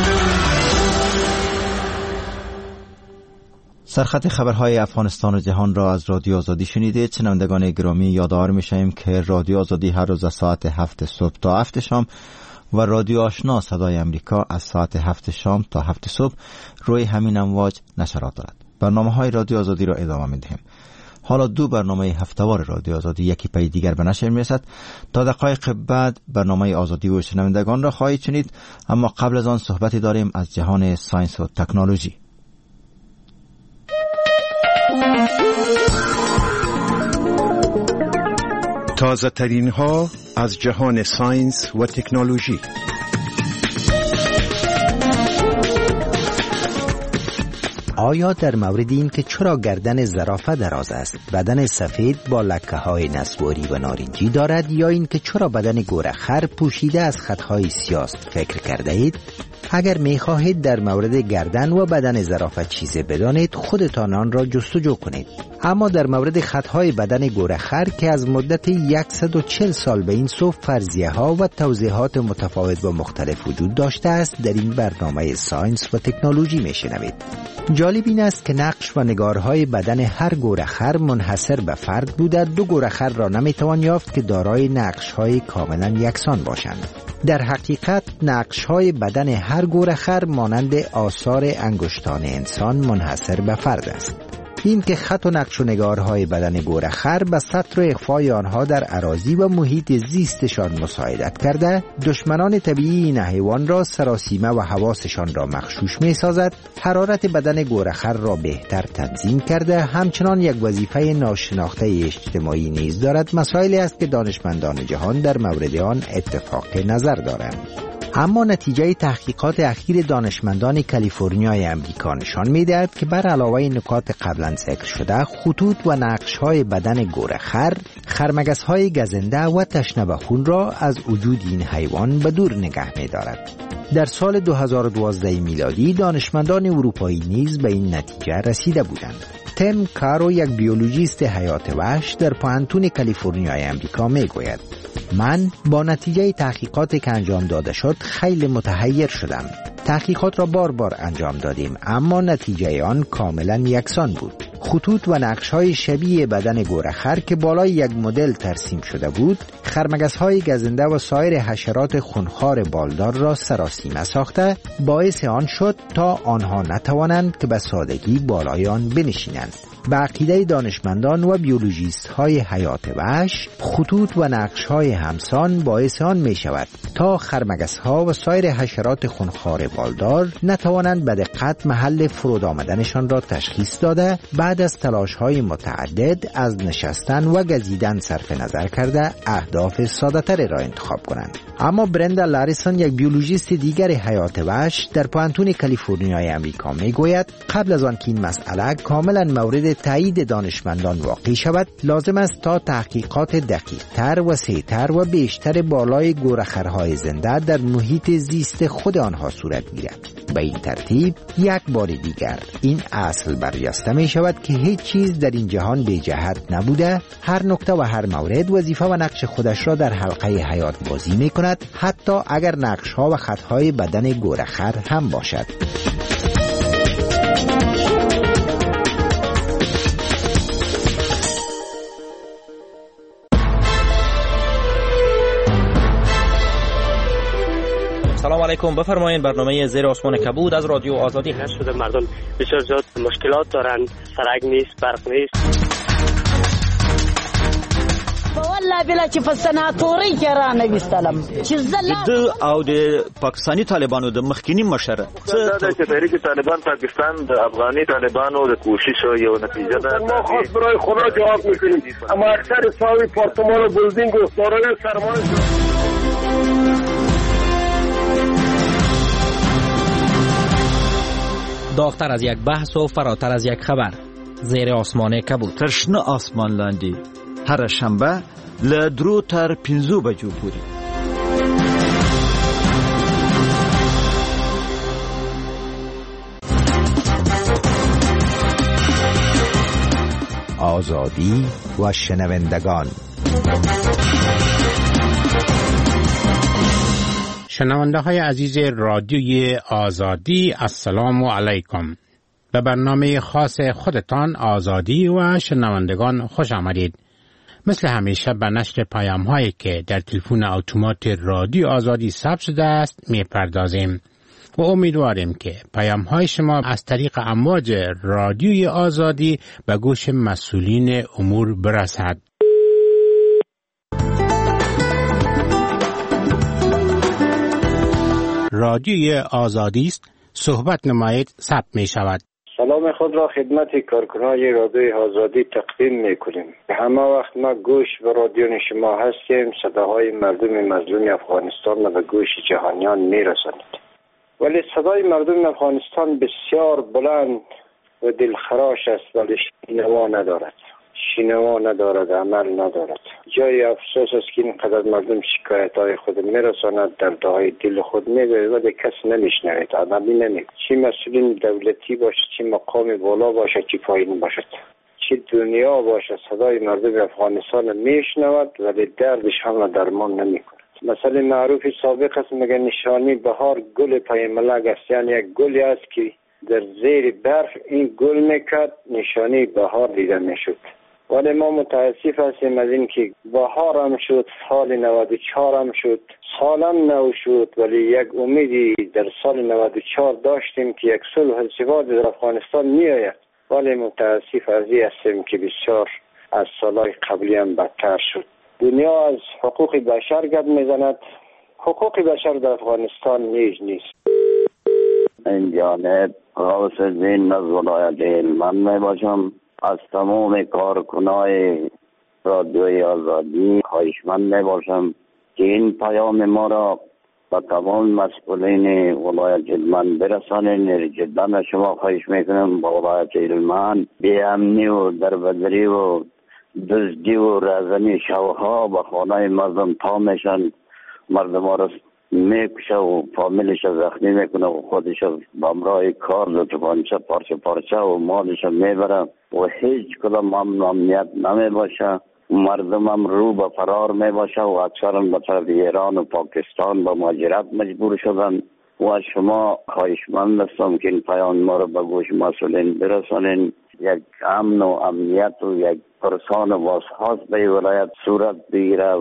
سرخط خبرهای افغانستان و جهان را از رادیو آزادی شنیدید. شنوندگان گرامی، یادآور می‌شویم که رادیو آزادی هر روز از ساعت هفت صبح تا هفت شام و رادیو آشنا صدای امریکا از ساعت هفت شام تا هفت صبح روی همین امواج نشرات دارد. برنامه‌های رادیو آزادی را ادامه می‌دهیم. حالا دو برنامه هفته‌وار رادیو آزادی یکی پی دیگر به نشر می‌رسد. تا دقایق بعد برنامه آزادی و شنوندگان را خواهید شنید، اما قبل از آن صحبتی داریم از جهان ساینس و تکنولوژی. تازه ترین ها از جهان ساینس و تکنولوژی. آیا در مورد این که چرا گردن زرافه دراز است، بدن سفید با لکه های نسواری و نارنجی دارد، یا این که چرا بدن گورخر پوشیده از خطهای سیاه فکر کرده اید؟ اگر می خواهید در مورد گردن و بدن زرافه چیزی بدانید، خودتان آن را جستجو کنید. اما در مورد خطهای بدن گورخر که از مدت صد و چهل سال به این سو فرضیه ها و توضیحات متفاوت و مختلف وجود داشته است، در این برنامه ساینس و تکنولوژی می شنوید. جالب این است که نقش و نگارهای بدن هر گورخر منحصر به فرد بوده. دو گورخر را نمی توان یافت که دارای نقش‌های کاملا یکسان باشند. در حقیقت نقش‌های بدن هر گورخر مانند آثار انگشتان انسان منحصر به فرد است. این که خط و نقش و نگارهای بدن گورخر به سطر و اخفای آنها در اراضی و محیط زیستشان مساعدت کرده، دشمنان طبیعی این حیوان را سراسیمه و حواسشان را مغشوش می سازد، حرارت بدن گورخر را بهتر تنظیم کرده، همچنان یک وظیفه ناشناخته اجتماعی نیز دارد. مسائلی است که دانشمندان جهان در مورد آن اتفاق نظر دارند. اما نتیجه تحقیقات اخیر دانشمندان کالیفرنیای امریکا نشان می‌دهد که بر علاوه نکات قبلا ذکر شده، خطوط و نقش‌های بدن گورخر، خرمگس‌های گزنده و تشنه به خون را از وجود این حیوان به دور نگه می‌دارد. در سال دو هزار و دوازده میلادی دانشمندان اروپایی نیز به این نتیجه رسیده بودند. تم کارو، یک بیولوژیست حیات وحش در پوهنتون کالیفرنیای امریکا میگوید: من با نتیجه تحقیقاتی که انجام داده شد خیلی متحیر شدم. تحقیقات را بار بار انجام دادیم، اما نتیجه آن کاملا یکسان بود. خطوط و نقش‌های شبیه بدن گورخر که بالای یک مدل ترسیم شده بود، خرمگس‌های گزنده و سایر حشرات خونخوار بالدار را سراسیمه ساخته، باعث آن شد تا آنها نتوانند که به سادگی بالای آن بنشینند. به عقیده دانشمندان و بیولوژیست های حیات وحش، خطوط و نقش های همسان باعث آن می شود تا خرمگس ها و سایر حشرات خونخوار بالدار نتوانند به دقت محل فرود آمدنشان را تشخیص داده، بعد از تلاش های متعدد از نشستن و گزیدن صرف نظر کرده اهداف ساده تر را انتخاب کنند. اما برندا لاریسون، یک بیولوژیست دیگر حیات وحش در پوانتون کالیفرنیای امریکا، میگوید قبل از آن که این مسئله کاملا مورد تایید دانشمندان واقع شود، لازم است تا تحقیقات دقیق تر و سریعتر و بیشتر بالای گورخرهای زنده در محیط زیست خود آنها صورت گیرد. به این ترتیب یک بار دیگر این اصل بریاسته می شود که هیچ چیز در این جهان بی جهت نبوده. هر نکته و هر مورد وظیفه و نقش خودش را در حلقه حیات بازی می کند، حتی اگر نقش ها و خط های بدن گورخر هم باشد. سلام علیکم، بفرمایید. برنامه زیر آسمان کبود از رادیو آزادی هست. شده مردم بسیار زیاد مشکلات دارن، سرک نیست، برق نیست. والله بلا چې په سناتوري کې را نویستلم چې زله د او د پاکستاني طالبانو د مخکینی مشر څه د تحریک طالبان پاکستان د افغاني طالبانو د کوشش یو نتیجه ده. ما خاص برای خدا جواب میکنیم، اما اکثر ساوی پارتمان و بلدینگ و دارای سرمایه داغتر از یک بحث و فراتر از یک خبر، زیر آسمان کبود. ترشنه آسمان لاندی هر شنبه له درو تر پنځو بجو پورې. آزادی و شنوندگان. شنونده های عزیز رادیوی آزادی، السلام علیکم. به برنامه خاص خودتان آزادی و شنوندگان خوش آمدید. مثل همیشه به نشر پیام هایی که در تلفن اتومات رادیو آزادی ثبت شده است می پردازیم و امیدواریم که پیام های شما از طریق امواج رادیوی آزادی به گوش مسئولین امور برسد. رادیوی آزادی است، صحبت نمایید، ثبت می شود. سلام خود را خدمت کارکنای رادیوی آزادی تقدیم میکنیم. همه وقت ما گوش به رادیو شما هستیم، صداهای مردم مظلوم افغانستان را به گوش جهانیان میرسانید. ولی صدای مردم افغانستان بسیار بلند و دلخراش است، ولی شنوا ندارد. شنوا ندارد، عمل ندارد. جای افسوس است که اینقدر مردم شکایت های خود میرساند، دردهای دل خود میگوید ولی کس نمیشنوید، عملی نمیکنه. چی مسئولین دولتی باشه، چی مقام بالا باشه، چی پایین باشد، چی دنیا باشه، صدای مردم افغانستان میشنود ولی دردش هم درمان نمیکنه. مثلا معروف سابق است، میگه نشانی بهار گل پای ملک است، یعنی یک گلی است که در زیر برف این گل میکرد، نشانی بهار دیده میشد. ولی ما متاسف هستیم از این که بهار هم شد، سال نود و چهار هم شد، سال هم نو شد، ولی یک امیدی در سال نود و چهار داشتیم که یک صلح و ثبات در افغانستان می آید. ولی متاسف از این هستیم که بسیار از سالهای قبلی هم بدتر شد. دنیا از حقوق بشر گپ میزند، حقوق بشر در افغانستان نیز نیست. این جانب غوث الدین از ولایت هلمند می باشم. از تمام کارکنای رادیوی آزادی خواهشمند می باشم که این پیام ما را به تمام مسئولین ولایت هلمند برسانید. جدا شما خواهش میکنم با ولایت هلمند بی امنی و دربدری و دزدی و رزنی شوها به خانه مردم تا میشن، مردم ها را میکشه و فامیلش زخمی میکنه و خودش به همراه کار و توپانچه پارچه پارچه و مالش میبره و هیچ کدام امن و امنیت نمی باشه. مردم هم رو به فرار می باشه و اکثرا به طرف ایران و پاکستان به مهاجرت مجبور شدن. و از شما خواهشمند هستم که این پیام ما رو به گوش مسئولین برسانین. یک امن و امنیت و یک پرسان و بازخواست به ولایت صورت بگیره.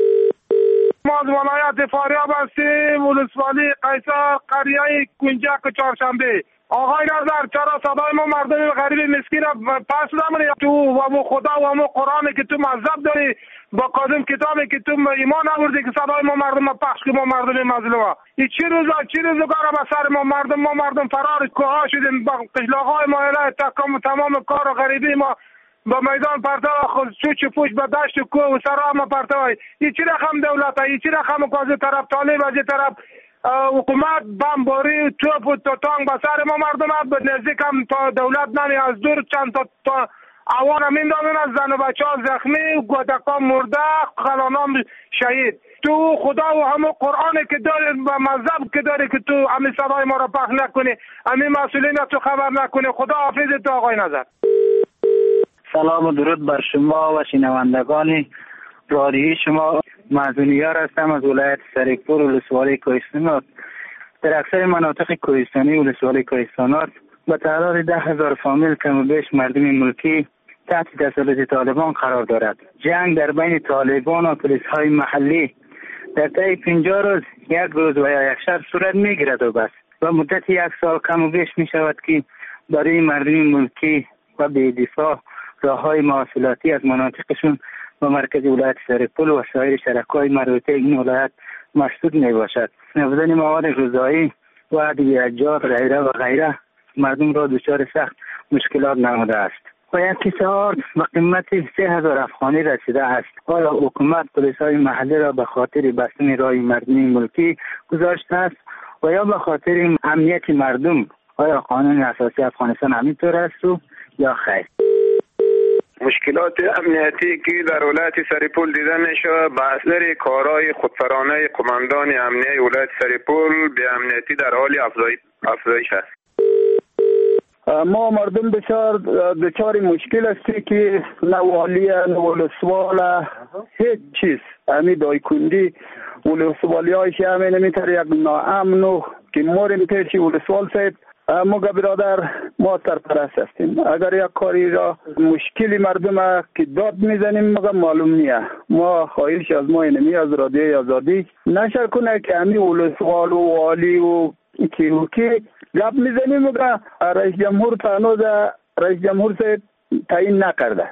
ما از ولایت فاریاب هستیم، ولسوالی قیصر، قریه کنجک و چهارشنبه. آقای نظر، چرا صدای ما مردم غریب مسکین پس نمونی؟ تو و مو خدا و مو قرآنی که تو مذهب داری، با قادم کتابی که تو ایمان آوردی که صدای ما مردم پخش که ما مردم مظلومه. این چی روزا چی روزگاره به سر ما مردم ما مردم فرار کوها شدیم، با قشلاقهای ما الهی تکام تمام کار و غریبی ما به میدان پرتو خود چوچ پوش به دشت و کوه و سرام پرتو. این چی رقم دولت ها، این چی رقم کازی طرف طالب از طرف حکومت بمباری توپ و تانک به سر ما مردم ها. به نزدیک هم تا دولت نمی از دور چند تا, تا اوان هم این دامین از زن و بچه ها زخمی، گودکان مرده، خلانام شهید. تو خدا و همه قرآن که داری و مذهب که داری که تو همین صدای ما را پخش نکنی، همین مسئولین تو خبر نکنی. خدا حافظ تو آقای نظر. سلام و درود بر شما و شنوندگان رادیوی شما. مزونیار هستم از ولایت سرکپور ولسوالی کوهستانات. در اکثر مناطق کوهستانی ولسوالی کوهستانات با تعداد ده هزار فامیل کم و بیش مردم ملکی تحت تسلط طالبان قرار دارد. جنگ در بین طالبان و پلیس های محلی در طی پنجاه روز یک روز و یا یک شب صورت میگیرد و بس و مدت یک سال کم و بیش می شود که برای مردم ملکی و به دفاع راه های مواصلاتی از مناطقشون و مرکز ولایت سرپل و سایر شرکای مربوطه این ولایت مسدود می باشد. نبودن مواد غذایی و ادویه‌جات غیره و غیره مردم را دچار سخت مشکلات نموده است. و یک کیسه آرد به قیمت سه هزار افغانی رسیده است. آیا حکومت پلیس های محلی را به خاطر بستن راه مردم ملکی گذاشته است و یا به خاطر امنیت مردم؟ آیا قانون اساسی افغانستان همینطور است و یا خیر؟ مشکلات امنیتی که در ولایت سرپل دیده میشه به اثر کارهای خودسرانه قماندان امنیه ولایت سرپل به امنیتی در حال افزایش است. ما مردم بسیار دچار مشکل هستی که نه والی نه ولسوال هیچ چیز همین دایکندی ولسوالی هایش همین نمیتر یک ناامن و که مورم پیچی ولسوال سید مگه برادر ما سرپرست هستیم. اگر یک کاری را مشکلی مردم که داد میزنیم مگه معلوم نیه. ما خواهش از ما اینمی از رادیوی آزادی نشر کنه که همین ولسوال و والی و که گپ میزنیم مگه رئیس جمهور تانوز رئیس جمهور سے تعیین نکرده.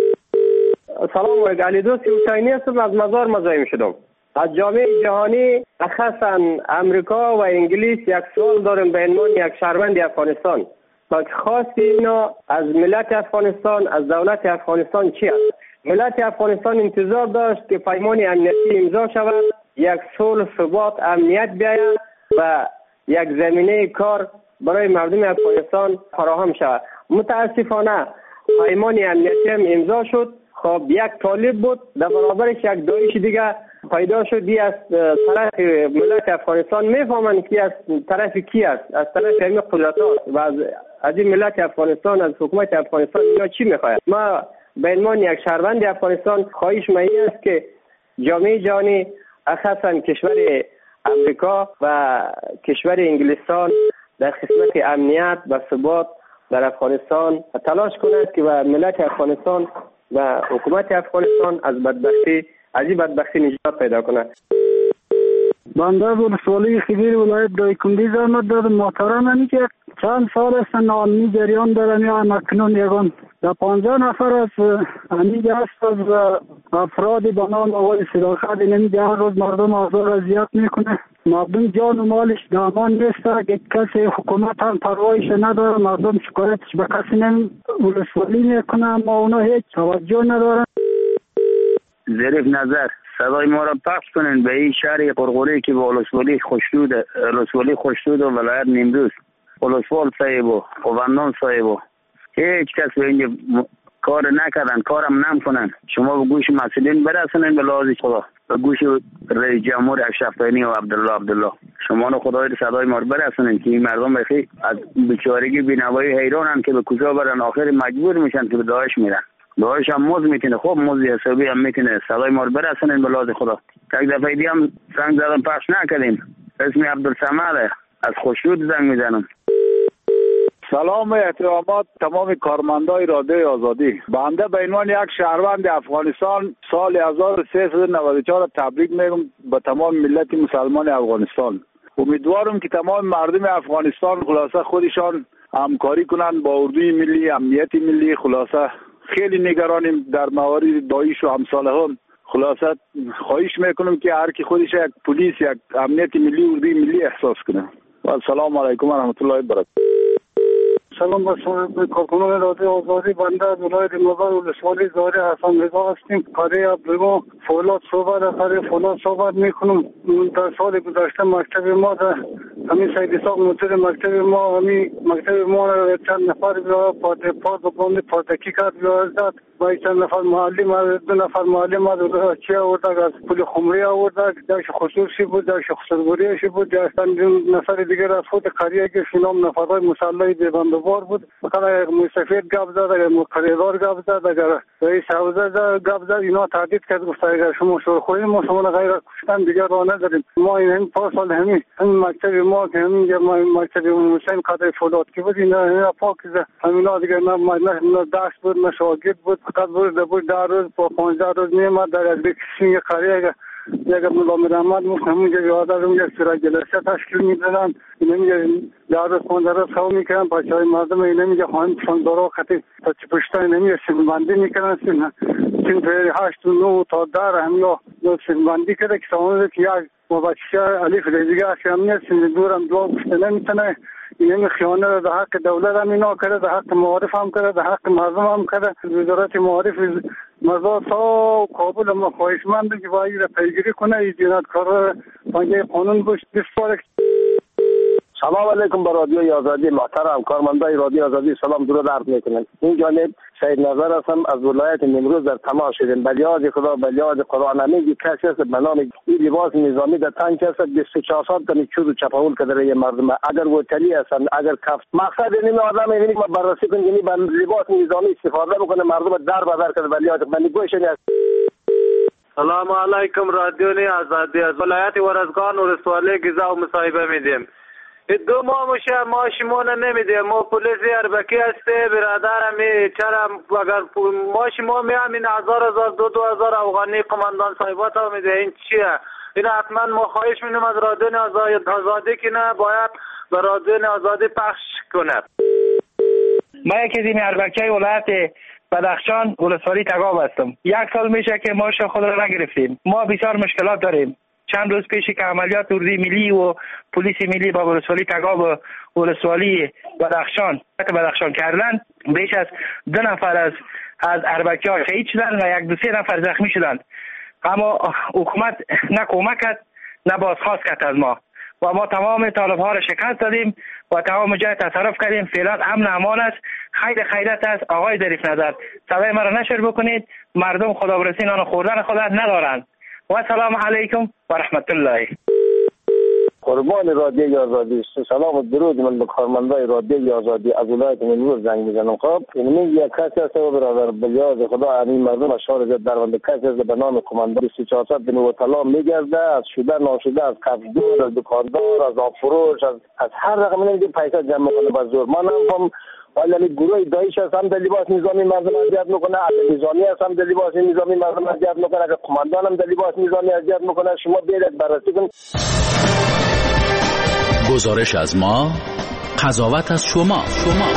سلام علیکم. علی دوست حسینی هستم از مزار مزاحم شدم. از جامعه جهانی خاصا امریکا و انگلیس یک سوال دارم به عنوان یک شهروند افغانستان. با خواست اینا از ملت افغانستان از دولت افغانستان چی است؟ ملت افغانستان انتظار داشت که پیمان امنیتی امضا شود، یک صلح ثبات امنیت بیاید و یک زمینه کار برای مردم افغانستان فراهم شود. متاسفانه پیمان امنیتی هم امضا شد. خب یک طالب بود در برابرش یک داعش دیگه پیدا شد. دی از طرف ملت افغانستان میفهمن کی از طرف کی است، از طرف همین قدرت‌ها و از از ملت افغانستان از حکومت افغانستان یا چی میخواهد. ما به عنوان یک شهروند افغانستان خواهش من است که جامعه جهانی خاصا کشور امریکا و کشور انگلستان در خدمت امنیت و ثبات در افغانستان تلاش کند که و ملت افغانستان و حکومت افغانستان از بدبختی از این بدبختی نجات پیدا کند. بنده ولسوالی خبیر ولایت دایکندی زحمت دارم. محترم همی که چند سال است نامنی جریان دارم یا مکنون یکان در پانزده نفر از همیده هست از افرادی به نام آقای صداقت نمیده هر روز مردم آزار اذیت میکنه. مردم جان و مالش دامان نیست. اگه کسی حکومت هم پروایش نداره مردم شکایتش به کسی نمی ولسوالی میکنه اما اونا هیچ توجه ندارن. ظریف نظر صدای ما را پخش کنین به این شهر قرقوری که به ولسوالی خوشنود ولسوالی خوشنود و ولایت نیمروز ولسوال صاحب و قومندان صاحب و هیچ کس به اینجا کار نکردن، کارم نمیکنن. شما به گوش مسئولین برسونین به لحاظ خدا، به گوش رئیس جمهور اشرف غنی و عبدالله عبدالله شما رو خدای صدای ما رو برسونین که این مردم بخی از بیچارگی بینوایی حیرانن که به کجا برن، آخر مجبور میشن که به داعش میرن. داعش هم موز میتونه، خوب موز حسابی هم میتونه. صدای ما رو برسونین به لحاظ خدا. یک دفعه دی هم زنگ زدم پخش نکردیم. اسم عبدالصمد از خوشرود زنگ میزنم. سلام و احترامات تمام کارمندای رادیو آزادی. بنده به عنوان یک شهروند افغانستان سال هزار و سیصد و نود و چهار تبریک میگم به تمام ملت مسلمان افغانستان. امیدوارم که تمام مردم افغانستان خلاصه خودشان همکاری کنند با اردوی ملی، امنیت ملی. خلاصه خیلی نگرانیم در موارد داعش و امثال هم. خلاصه خواهش میکنم که هر کی خودش یک پلیس، یک امنیت ملی، اردوی ملی احساس کنه. و السلام علیکم و رحمت الله و برکاته. سلام با کارکنان رادیو آزادی. بنده از ولایت مزار ولسوالی زاری حسن رضا هستیم. قریه عبدالله فولاد صحبت از قریه فولاد صحبت میکنم. در سال گذشته مکتب ما در همین سید اسحاق مدیر مکتب ما همین مکتب ما را چند نفر بیار پارت پارت و باند پارتکی کرد بیار زد و چند نفر معلم از دو نفر معلم از چی آورده از پول خمری آورده درش خصوصی بود درش خصوصی بود در نفر دیگر از خود قریه که شنام نفرهای مسلحی بیبندوار بود. فقط اگر مسافر گپ زد اگر مقرردار گپ زد اگر رئیس حوزه گپ زد اینا تهدید کرد گفت اگر شما شورخوری ما شما غیر کشتن دیگر راه نداریم. ما این همین پاس سال همین همین مکتب ما که همین مکتب حسین قادری فولاد که بود اینا پاکیزه همینا دیگر نه نه درس بود نه شاگرد بود فقط بود بود در روز با پانزده روز میامد در از بکشین قریه یک ملام رحمت مفت همونجا یادم اونجا سرای جلسه تشکیل میدادن اینجا در روز پانزده روز خواه میکنن بچه های مردم اینجا خواهیم شاندارا خطی تا چی پشتا اینجا سنبندی میکنن سن فیری هشت و نو تا در همیا سنبندی کرده که سامانه که یک و بچه علیف ریزیگه هست همینه سن دورم دو بشته نمیتنه این خیانه را در حق دولت هم اینا کرده در حق معارف هم کرده در حق مردم هم کرده. وزارت معارف مزار تا کابل ما خواهشمند که باید را پیگیری کنه این جنایتکار را پنجه قانون بش بسپاره. سلام علیکم با رادیوی آزادی محترم کارمندای رادیو آزادی سلام درود عرض میکنم. این جانب سید نظر هستم از ولایت نیمروز در تماس شدیم. بلیاز خدا بلیاز قرآن نمیگی کسی است به نام این لباس نظامی در تن کسی بیست و چهار سال کنی چود و چپاول کدره مردم اگر وطنی هستن اگر کف مقصد اینی آدم اینی ما بررسی کنیم یعنی با لباس نظامی استفاده بکنه مردم در بازار کنه بلیاز من گوشنی است. سلام علیکم رادیوی آزادی از ولایت ورزگان ولسوالی گیزا و مصاحبه میدیم. دو ماه میشه ما شمونه نمیده ما پلیس اربکی هسته برادرم چرا اگر ما شما می همین هزار هزار دو دو هزار افغانی قماندان صاحبات ها میده این چیه؟ این حتما ما خواهش میدیم از رادیو آزادی که نه باید به رادیو آزادی پخش کنه. ما یکی دیم اربکی ولایت بدخشان ولسوالی تگاب هستم. یک سال میشه که ما خود را نگرفتیم. ما بسیار مشکلات داریم. چند روز پیشی که عملیات اردوی ملی و پلیس ملی با ولسوالی تگاب و ولسوالی بدخشان بدخشان کردن بیش از دو نفر از از اربکی ها شهید شدن و یک دو سه نفر زخمی شدن. اما حکومت نه کمک کرد نه بازخواست کرد از ما و ما تمام طالب ها را شکست دادیم و تمام جای تصرف کردیم. فعلا امن امان است. خیر خیرت است آقای ظریف نظر صدای ما را نشر بکنید. مردم خدا برسی نان خوردن خدا ندارند. و سلام علیکم و رحمت الله. قربان رادیوی آزادی سلام و درود من به کارمندای رادیوی آزادی از ولایت نیمروز زنگ میزنم. خب این یک کسی است و برادر بلیاز خدا همین مردم اشار زد درونده کسی است به نام کماندار بیست و چهار صد بنو طلا میگرده از شده ناشده از کفشدور از دکاندار از آبفروش از از هر رقم نمیدیم پیسه جمع کنه با زور. ما نمیفهم ولی گروه دایش هست هم در لباس نظامی مردم اذیت میکنه اگر نظامی هست هم در لباس نظامی مردم اذیت میکنه اگر قماندان هم در لباس نظامی اذیت میکنه. شما بیاید بررسی کنید. گزارش از ما قضاوت از شما شما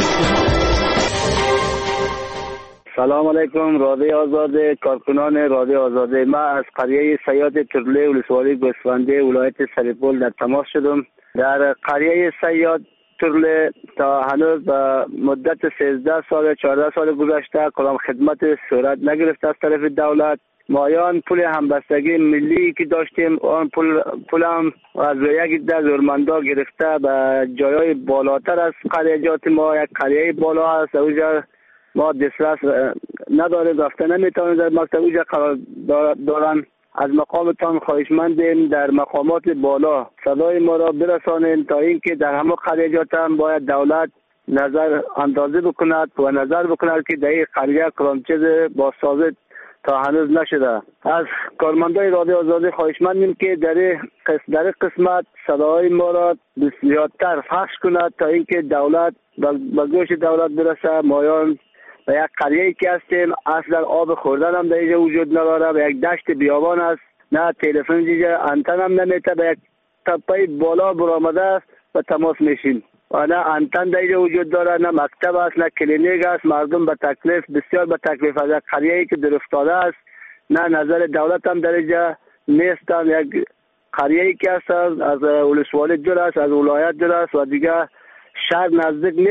سلام علیکم رادیو آزادی کارکنان رادیو آزادی. ما از قریه سیاد ترله ولسوالی گوسفنده ولایت سرپل در تماس شدم. در قریه سیاد ترله تا هنوز به مدت سیزده سال چهارده سال گذشته کدام خدمت صورت نگرفته از طرف دولت. مایان پول همبستگی ملی که داشتیم آن پول پول هم از یک ده زورمندا گرفته به جایای بالاتر از قریجات ما. یک قریه بالا هست اونجا ما دسترس نداریم رفته نمیتونیم در مکتب اونجا قرار دارن. از مقامتان خواهشمندیم در مقامات بالا صدای ما را برسانید تا اینکه در همه قریجات هم باید دولت نظر اندازه بکند و نظر بکند که در این قریه کدام چیز بازسازی تا هنوز نشده. از کارمندای رادیو آزادی خواهشمندیم که در در قسمت صدای ما را زیادتر پخش کند تا اینکه دولت به گوش دولت برسه. مایان و یک قریه‌ای که هستیم اصلا آب خوردن هم در اینجا وجود نداره. به یک دشت بیابان است نه تلفن دیگه انتن هم نمیته. به یک تپه بالا برآمده است و تماس میشیم و نه انتن در اینجا وجود داره نه مکتب است نه کلینیک است. مردم به تکلیف بسیار به تکلیف از یک قریه‌ای که در افتاده است نه نظر دولت هم در اینجا نیستن. یک قریه‌ای که است از ولسوالی دور است از ولایت دور است و دیگه شهر نزدیک نیست.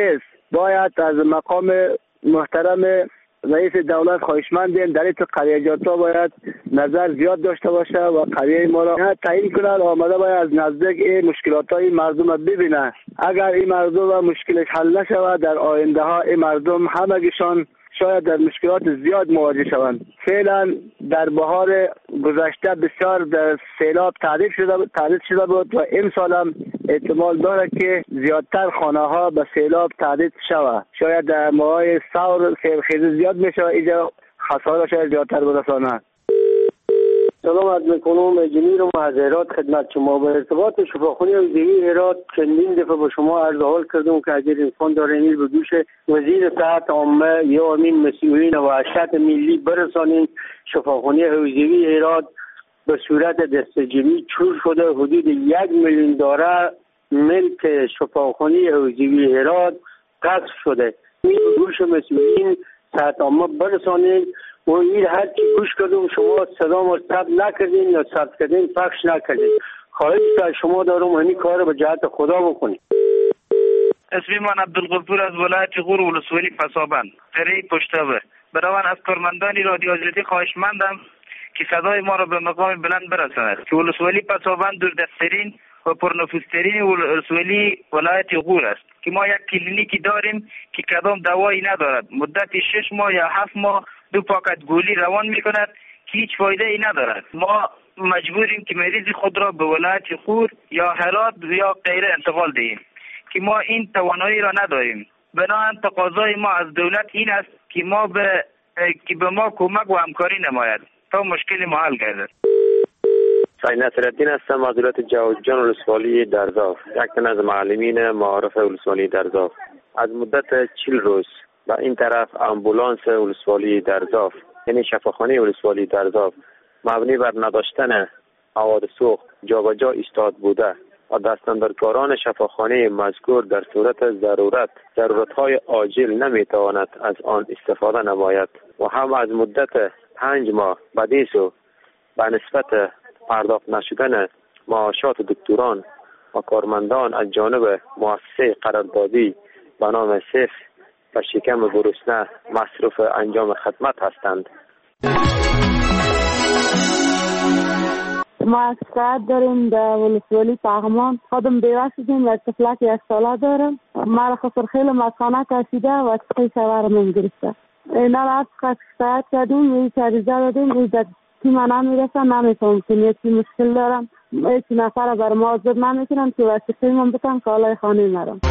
باید از مقام محترم رئیس دولت خواهشمندیم در این قریه ها باید نظر زیاد داشته باشه و قریه ما را تعیین کنند. آمده باید از نزدیک این مشکلات های مردم را ببینه. اگر این مردم و مشکلش حل نشود در آینده ها این مردم همگیشان شاید در مشکلات زیاد مواجه شوند. فعلا در بهار گذشته بسیار در سیلاب تعریف شده تعریف شده بود و امسال هم احتمال داره که زیادتر خانه ها به سیلاب تعریف شود. شاید در ماهای سور سیلخیزی زیاد میشه و اینجا خساره شاید زیادتر برسانه. سلام عرض میکنم جمیر و معذرات خدمت شما. به ارتباط شفاخانه حوزوی هرات چندین دفعه با شما عرض حال کردم که اگر امکان داره این به گوش وزیر صحت عامه یا امین مسئولین و ارشد ملی برسانین. شفاخانه حوزوی هرات به صورت دستجویی چور شده، حدود یک میلیون دلار ملک شفاخانه حوزوی هرات قصف شده. این به گوش مسئولین صحت عامه برسانین و این هر چی گوش کردم شما صدا ما ثبت نکردین یا ثبت کردین پخش نکردین. خواهش از شما دارم همین کار به جهت خدا بکنید. اسمی من عبدالغفور از ولایت غور ولسوالی پسابند قریه پشتابه. برای از کارمندان رادیو آزادی خواهشمندم که صدای ما را به مقام بلند برساند که ولسوالی پسابند دوردستترین و پرنفوذترین ولسوالی ولایت غور است که ما یک کلینیکی داریم که کدام دوایی ندارد. مدت شش ماه یا هفت ماه دو پاکت گولی روان می کند که هیچ فایده ای ندارد. ما مجبوریم که مریض خود را به ولایت غور یا هرات یا غیره انتقال دهیم که ما این توانایی را نداریم. بنابراین تقاضای ما از دولت این است که ما به که به ما کمک و همکاری نماید تا مشکل ما حل گردد. سعید نصرالدین هستم از ولایت جوزجان ولسوالی درزاف، یک تن از معلمین معارف ولسوالی درزاف. از مدت چهل روز و این طرف امبولانس ولسوالی درزاف یعنی شفاخانه ولسوالی درزاف مبنی بر نداشتن مواد سوخت جابجا ایستاد بوده و دستاندرکاران شفاخانه مذکور در صورت ضرورت ضرورت‌های عاجل نمیتواند از آن استفاده نماید و هم از مدت پنج ماه بدیس و به نسبت پرداخت نشدن معاشات دکتران و کارمندان از جانب مؤسسه قراردادی به نام سیف و شکم گرسنه مصروف انجام خدمت هستند. ما شکایت داریم در ولسوالی پغمان خودم بیوه شدیم و طفلک یک ساله دارم. ما را خسر خیلی مکانه کشیده و چقی شوارم هم گرفته. اینا را از شکایت کردیم یه چریزه دادیم ایزد که من نمیرسه نمیتونم که یکی مشکل دارم ایچ نفر بر ما حاضر نمیکنم که وسیقی من بکنم که حالای خانه مرم.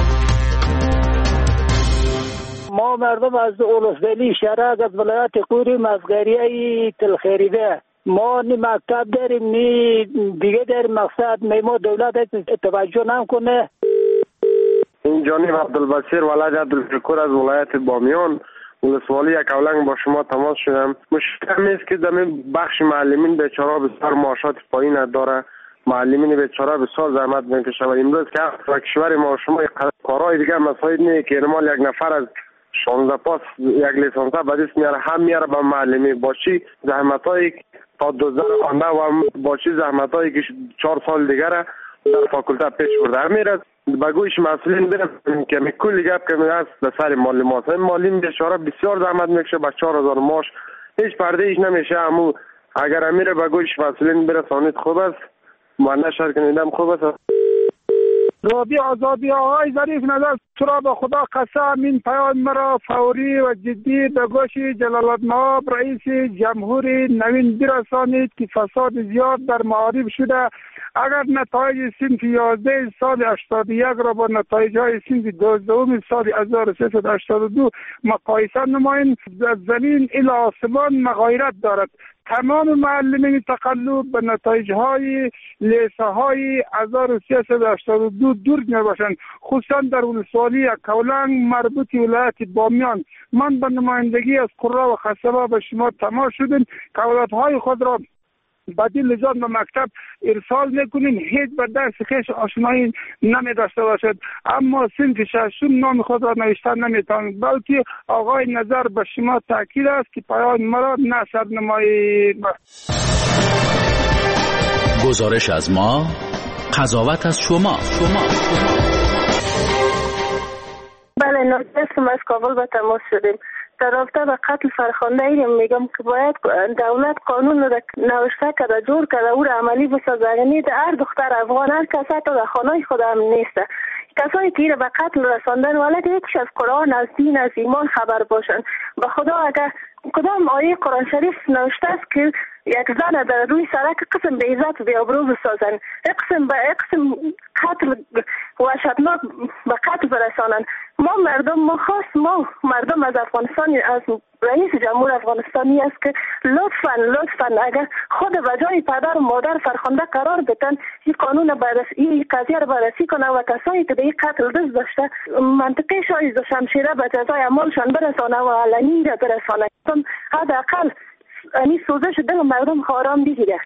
ما مردم از اولوسولی شهر از ولایت غور مزگریه تلخیریده ما نی مکتب داریم نی دیگه داریم مقصد ما دولت توجه نکنه. این جانب عبدالبصیر ولایت عبدالشکور از ولایت بامیان ولسوالی یک اولنگ با شما تماس شدم. مشکل است که در بخش معلمین بیچاره بسیار معاشات پایین داره. معلمین بیچاره بسیار زحمت میکشه و امروز که در کشور ما شما کارهای دیگه مسائل نه که نمال یک نفر از شانزده پاس یک لیسانسه به دست میاره هم میاره به معلمی باشی زحمتایی تا دوزده خونده و باشی زحمتایی که چهار سال دیگر در فاکولته پیش برده میره به گوش مسئولین برم که می کلی گپ که می هست به سر معلمات معلم بیچاره بسیار زحمت میکشه به چهار هزار ماش هیچ پرده ایش نمیشه. امو اگر امیره به گوش مسئولین برسانید خوب است من نشر کنیدم خوب است. رادیو آزادی آقای ظریف نظر چرا به خدا قسم این پیام مرا فوری و جدی به گوش جلال‌المآب رئیس جمهوری نوین برسانید که فساد زیاد در معارف شده. اگر نتایج صنف یازده سال هشتاد و یک را با نتایج های صنف دوازده سال هزار و سیصد و هشتاد و دو مقایسه نمایید از زمین الی آسمان مغایرت دارد. تمام معلمین تقلب به نتایج های لیسه های هزار و سیصد و هشتاد و دو دور می باشند خصوصا در ولسوالی کولنگ مربوط ولایت بامیان. من به نمایندگی از قرا و خصبه به شما تماس شدیم که اولادهای خود را بعدی لجان به مکتب ارسال میکنین هیچ به درس خیش آشنایی نمی داشته باشد اما صنف ششم نام خود را نوشتن نمیتوانید بلکه آقای نظر به شما تاکید است که پیام مرا نشر نمایید. گزارش از ما، قضاوت از شما. شما بله بله ناجستم از کابل به تماس شدیم. در رابطه به قتل فرخنده ایم میگم که باید دولت قانون را نوشته کرده جور کرده او را عملی بسازه. یعنی هر دختر افغان هر کس حتی در خانه خود هم نیست کسایی که به قتل رساندن ولکه یکیش از قرآن از دین از ایمان خبر باشن. به خدا اگر کدام آیه قرآن شریف نوشته است که یک زن در روی سرک قسم به عزت به آبرو بسازن قسم به قسم قتل وحشتناک به قتل برسانن. ما مردم ما خاص ما مردم از افغانستان از رئیس جمهور افغانستانی است که لطفاً لطفاً اگر خود به جای پدر و مادر فرخنده قرار بدن این قانون بررسی این قضیه را بررسی کنه و کسایی که به این قتل دست داشته منطقه شایز و شمشیره به جزای اعمالشان برسانه و علنی را برسانه. حداقل یعنی سوزش دل مردم آرام بگیره.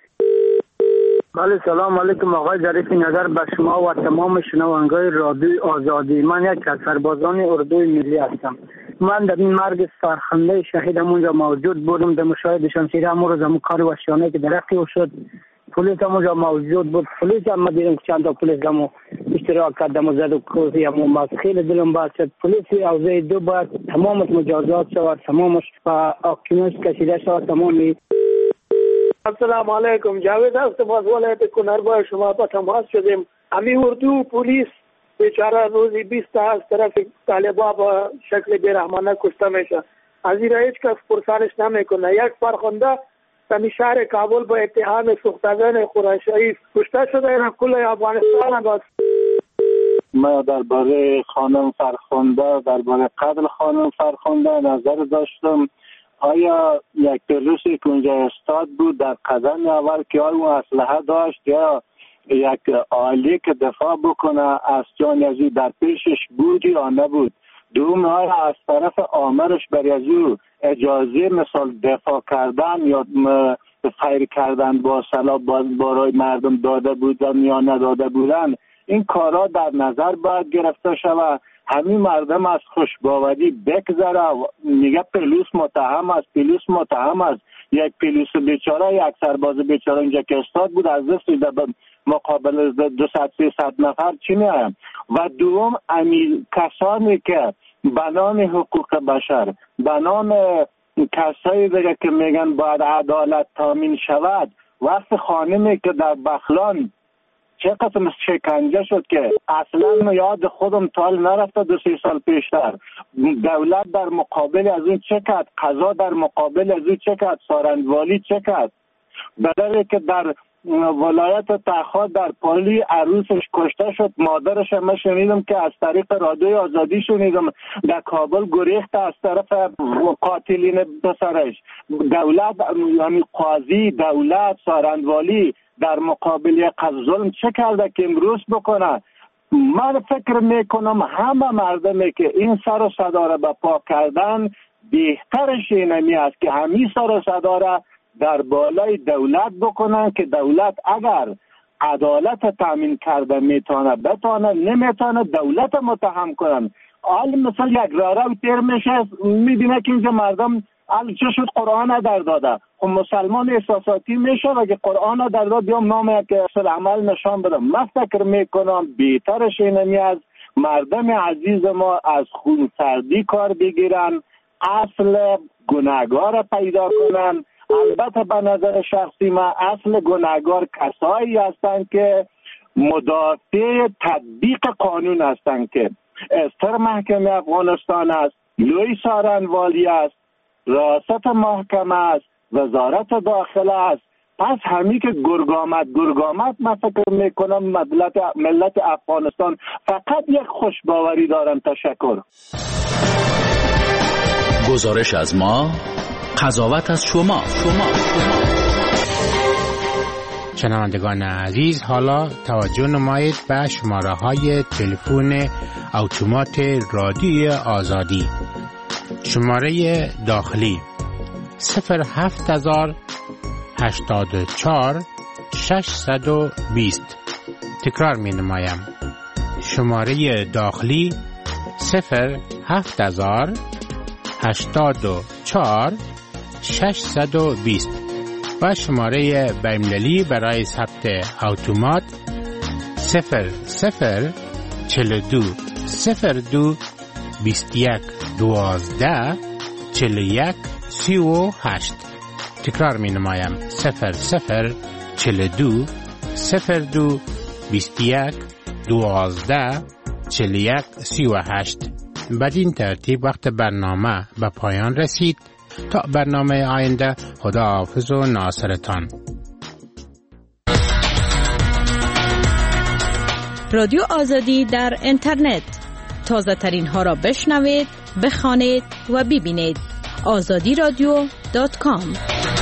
بله سلام علیکم آقای ظریف نظر به شما و تمام شنوندگان رادیو آزادی. من یک از سربازان اردوی ملی هستم. من در این مرگ سرخنده شهیدم اونجا موجود بودم. در مشاهده شمشیره همون روز همون کار وحشیانه که درختی افتاد پلیس هم اونجا موجود بود. پلیس هم دیدم که چند تا پلیس همون اشتراک کردم و زد و کوزی همون باز خیلی دلم باز شد. پلیس اوضاع دو باید تمامش مجازات شود تمامش و آکیمش کشیده شود تمامی. السلام علیکم جاوید هستم از ولایت کنربا شما با تماس شدیم. امی اردو پلیس بیچاره روزی بیست از طرف طالبا با شکل بیرحمانه کشته میشه. از این هیچ کس پرسانش نمیکنه. یک فرخنده در شهر کابل با اتهام سوختگان قرشایی کشته شده این کل افغانستان است. ما درباره خانم فرخنده درباره قتل خانم فرخنده نظر داشتم. آیا یک پلیسی که اونجا استاد بود در قدم اول که آیا اون اسلحه داشت یا یک آلی که دفاع بکنه از جان ازی در پیشش بود یا نبود؟ دوم آیا از طرف آمرش برای از او اجازه مثال دفاع کردن یا فیر کردن با سلاح برای مردم داده بودن یا نداده بودن؟ این کارا در نظر باید گرفته شود. همین مردم از خوشباوری بگذره. میگه پلیس متهم است پلیس متهم است. یک پلیس بیچاره یک سرباز بیچاره اینجا که استاد بود از دست به مقابل دویست سیصد نفر چی میایم؟ و دوم امی کسانی که به نام حقوق بشر به نام کسایی دیگه که میگن باید عدالت تامین شود وقت خانمی که در بخلان چه قسم شکنجه شد که اصلا یاد خودم تال نرفته دو سی سال پیشتر. دولت در مقابل از این چه کرد؟ قضا در مقابل از این چه کرد؟ سارندوالی چه کرد؟ بدلی که در ولایت تخار در پالی عروسش کشته شد مادرش هم شنیدم که از طریق رادیوی آزادی شنیدم در کابل گریخت از طرف قاتلین پسرش. دولت یعنی قاضی دولت سارندوالی در مقابل قضا ظلم چه کرده که امروز بکنه؟ من فکر میکنم همه مردمی که این سر و صدا را به پا کردن بهترش اینمی است که همین سر و صدا را در بالای دولت بکنن که دولت اگر عدالت تامین کرده میتونه بتونه نمیتونه دولت متهم کنن. حال مثلا یک راه تیر میشه میبینه که اینجا مردم حال چه شد قرآن در داده خب مسلمان احساساتی میشه و که قرآن در داد بیام نام که اصل عمل نشان بدم. من فکر میکنم بهترش اینمی از مردم عزیز ما از خون سردی کار بگیرن اصل گناهگار پیدا کنن. البته به نظر شخصی من اصل گناهگار کسایی هستند که مدافع تطبیق قانون هستند که استر محکمه افغانستان است، لوی سارنوالی است، ریاست محکمه است، وزارت داخله است. پس همین که گرگامت گرگامت من فکر میکنم ملت, ملت افغانستان فقط یک خوشباوری دارن. تشکر. گزارش از ما، قضاوت از شما. شما شنوندگان عزیز، حالا توجه نمایید به شماره های تلفن اتومات رادیوی آزادی. شماره داخلی صفر هفت هزار هشتاد و چهار ششصد و بیست. تکرار می نمایم. شماره داخلی صفر هفت هزار هشتاد و چهار ششصد و بیست و شماره بین‌المللی برای ثبت اتومات صفر صفر چهل و دو صفر دو بیست و یک دوازده چهل و یک سی و هشت. تکرار می نمایم صفر صفر چهل و دو صفر دو بیست و یک دوازده چهل و یک سی و هشت. بدین ترتیب وقت برنامه به پایان رسید. تا برنامه آینده، خدا حافظ و ناصرتان. رادیو آزادی در اینترنت، تازه ترین ها را بشنوید، بخوانید و ببینید. آزادی رادیو دات کام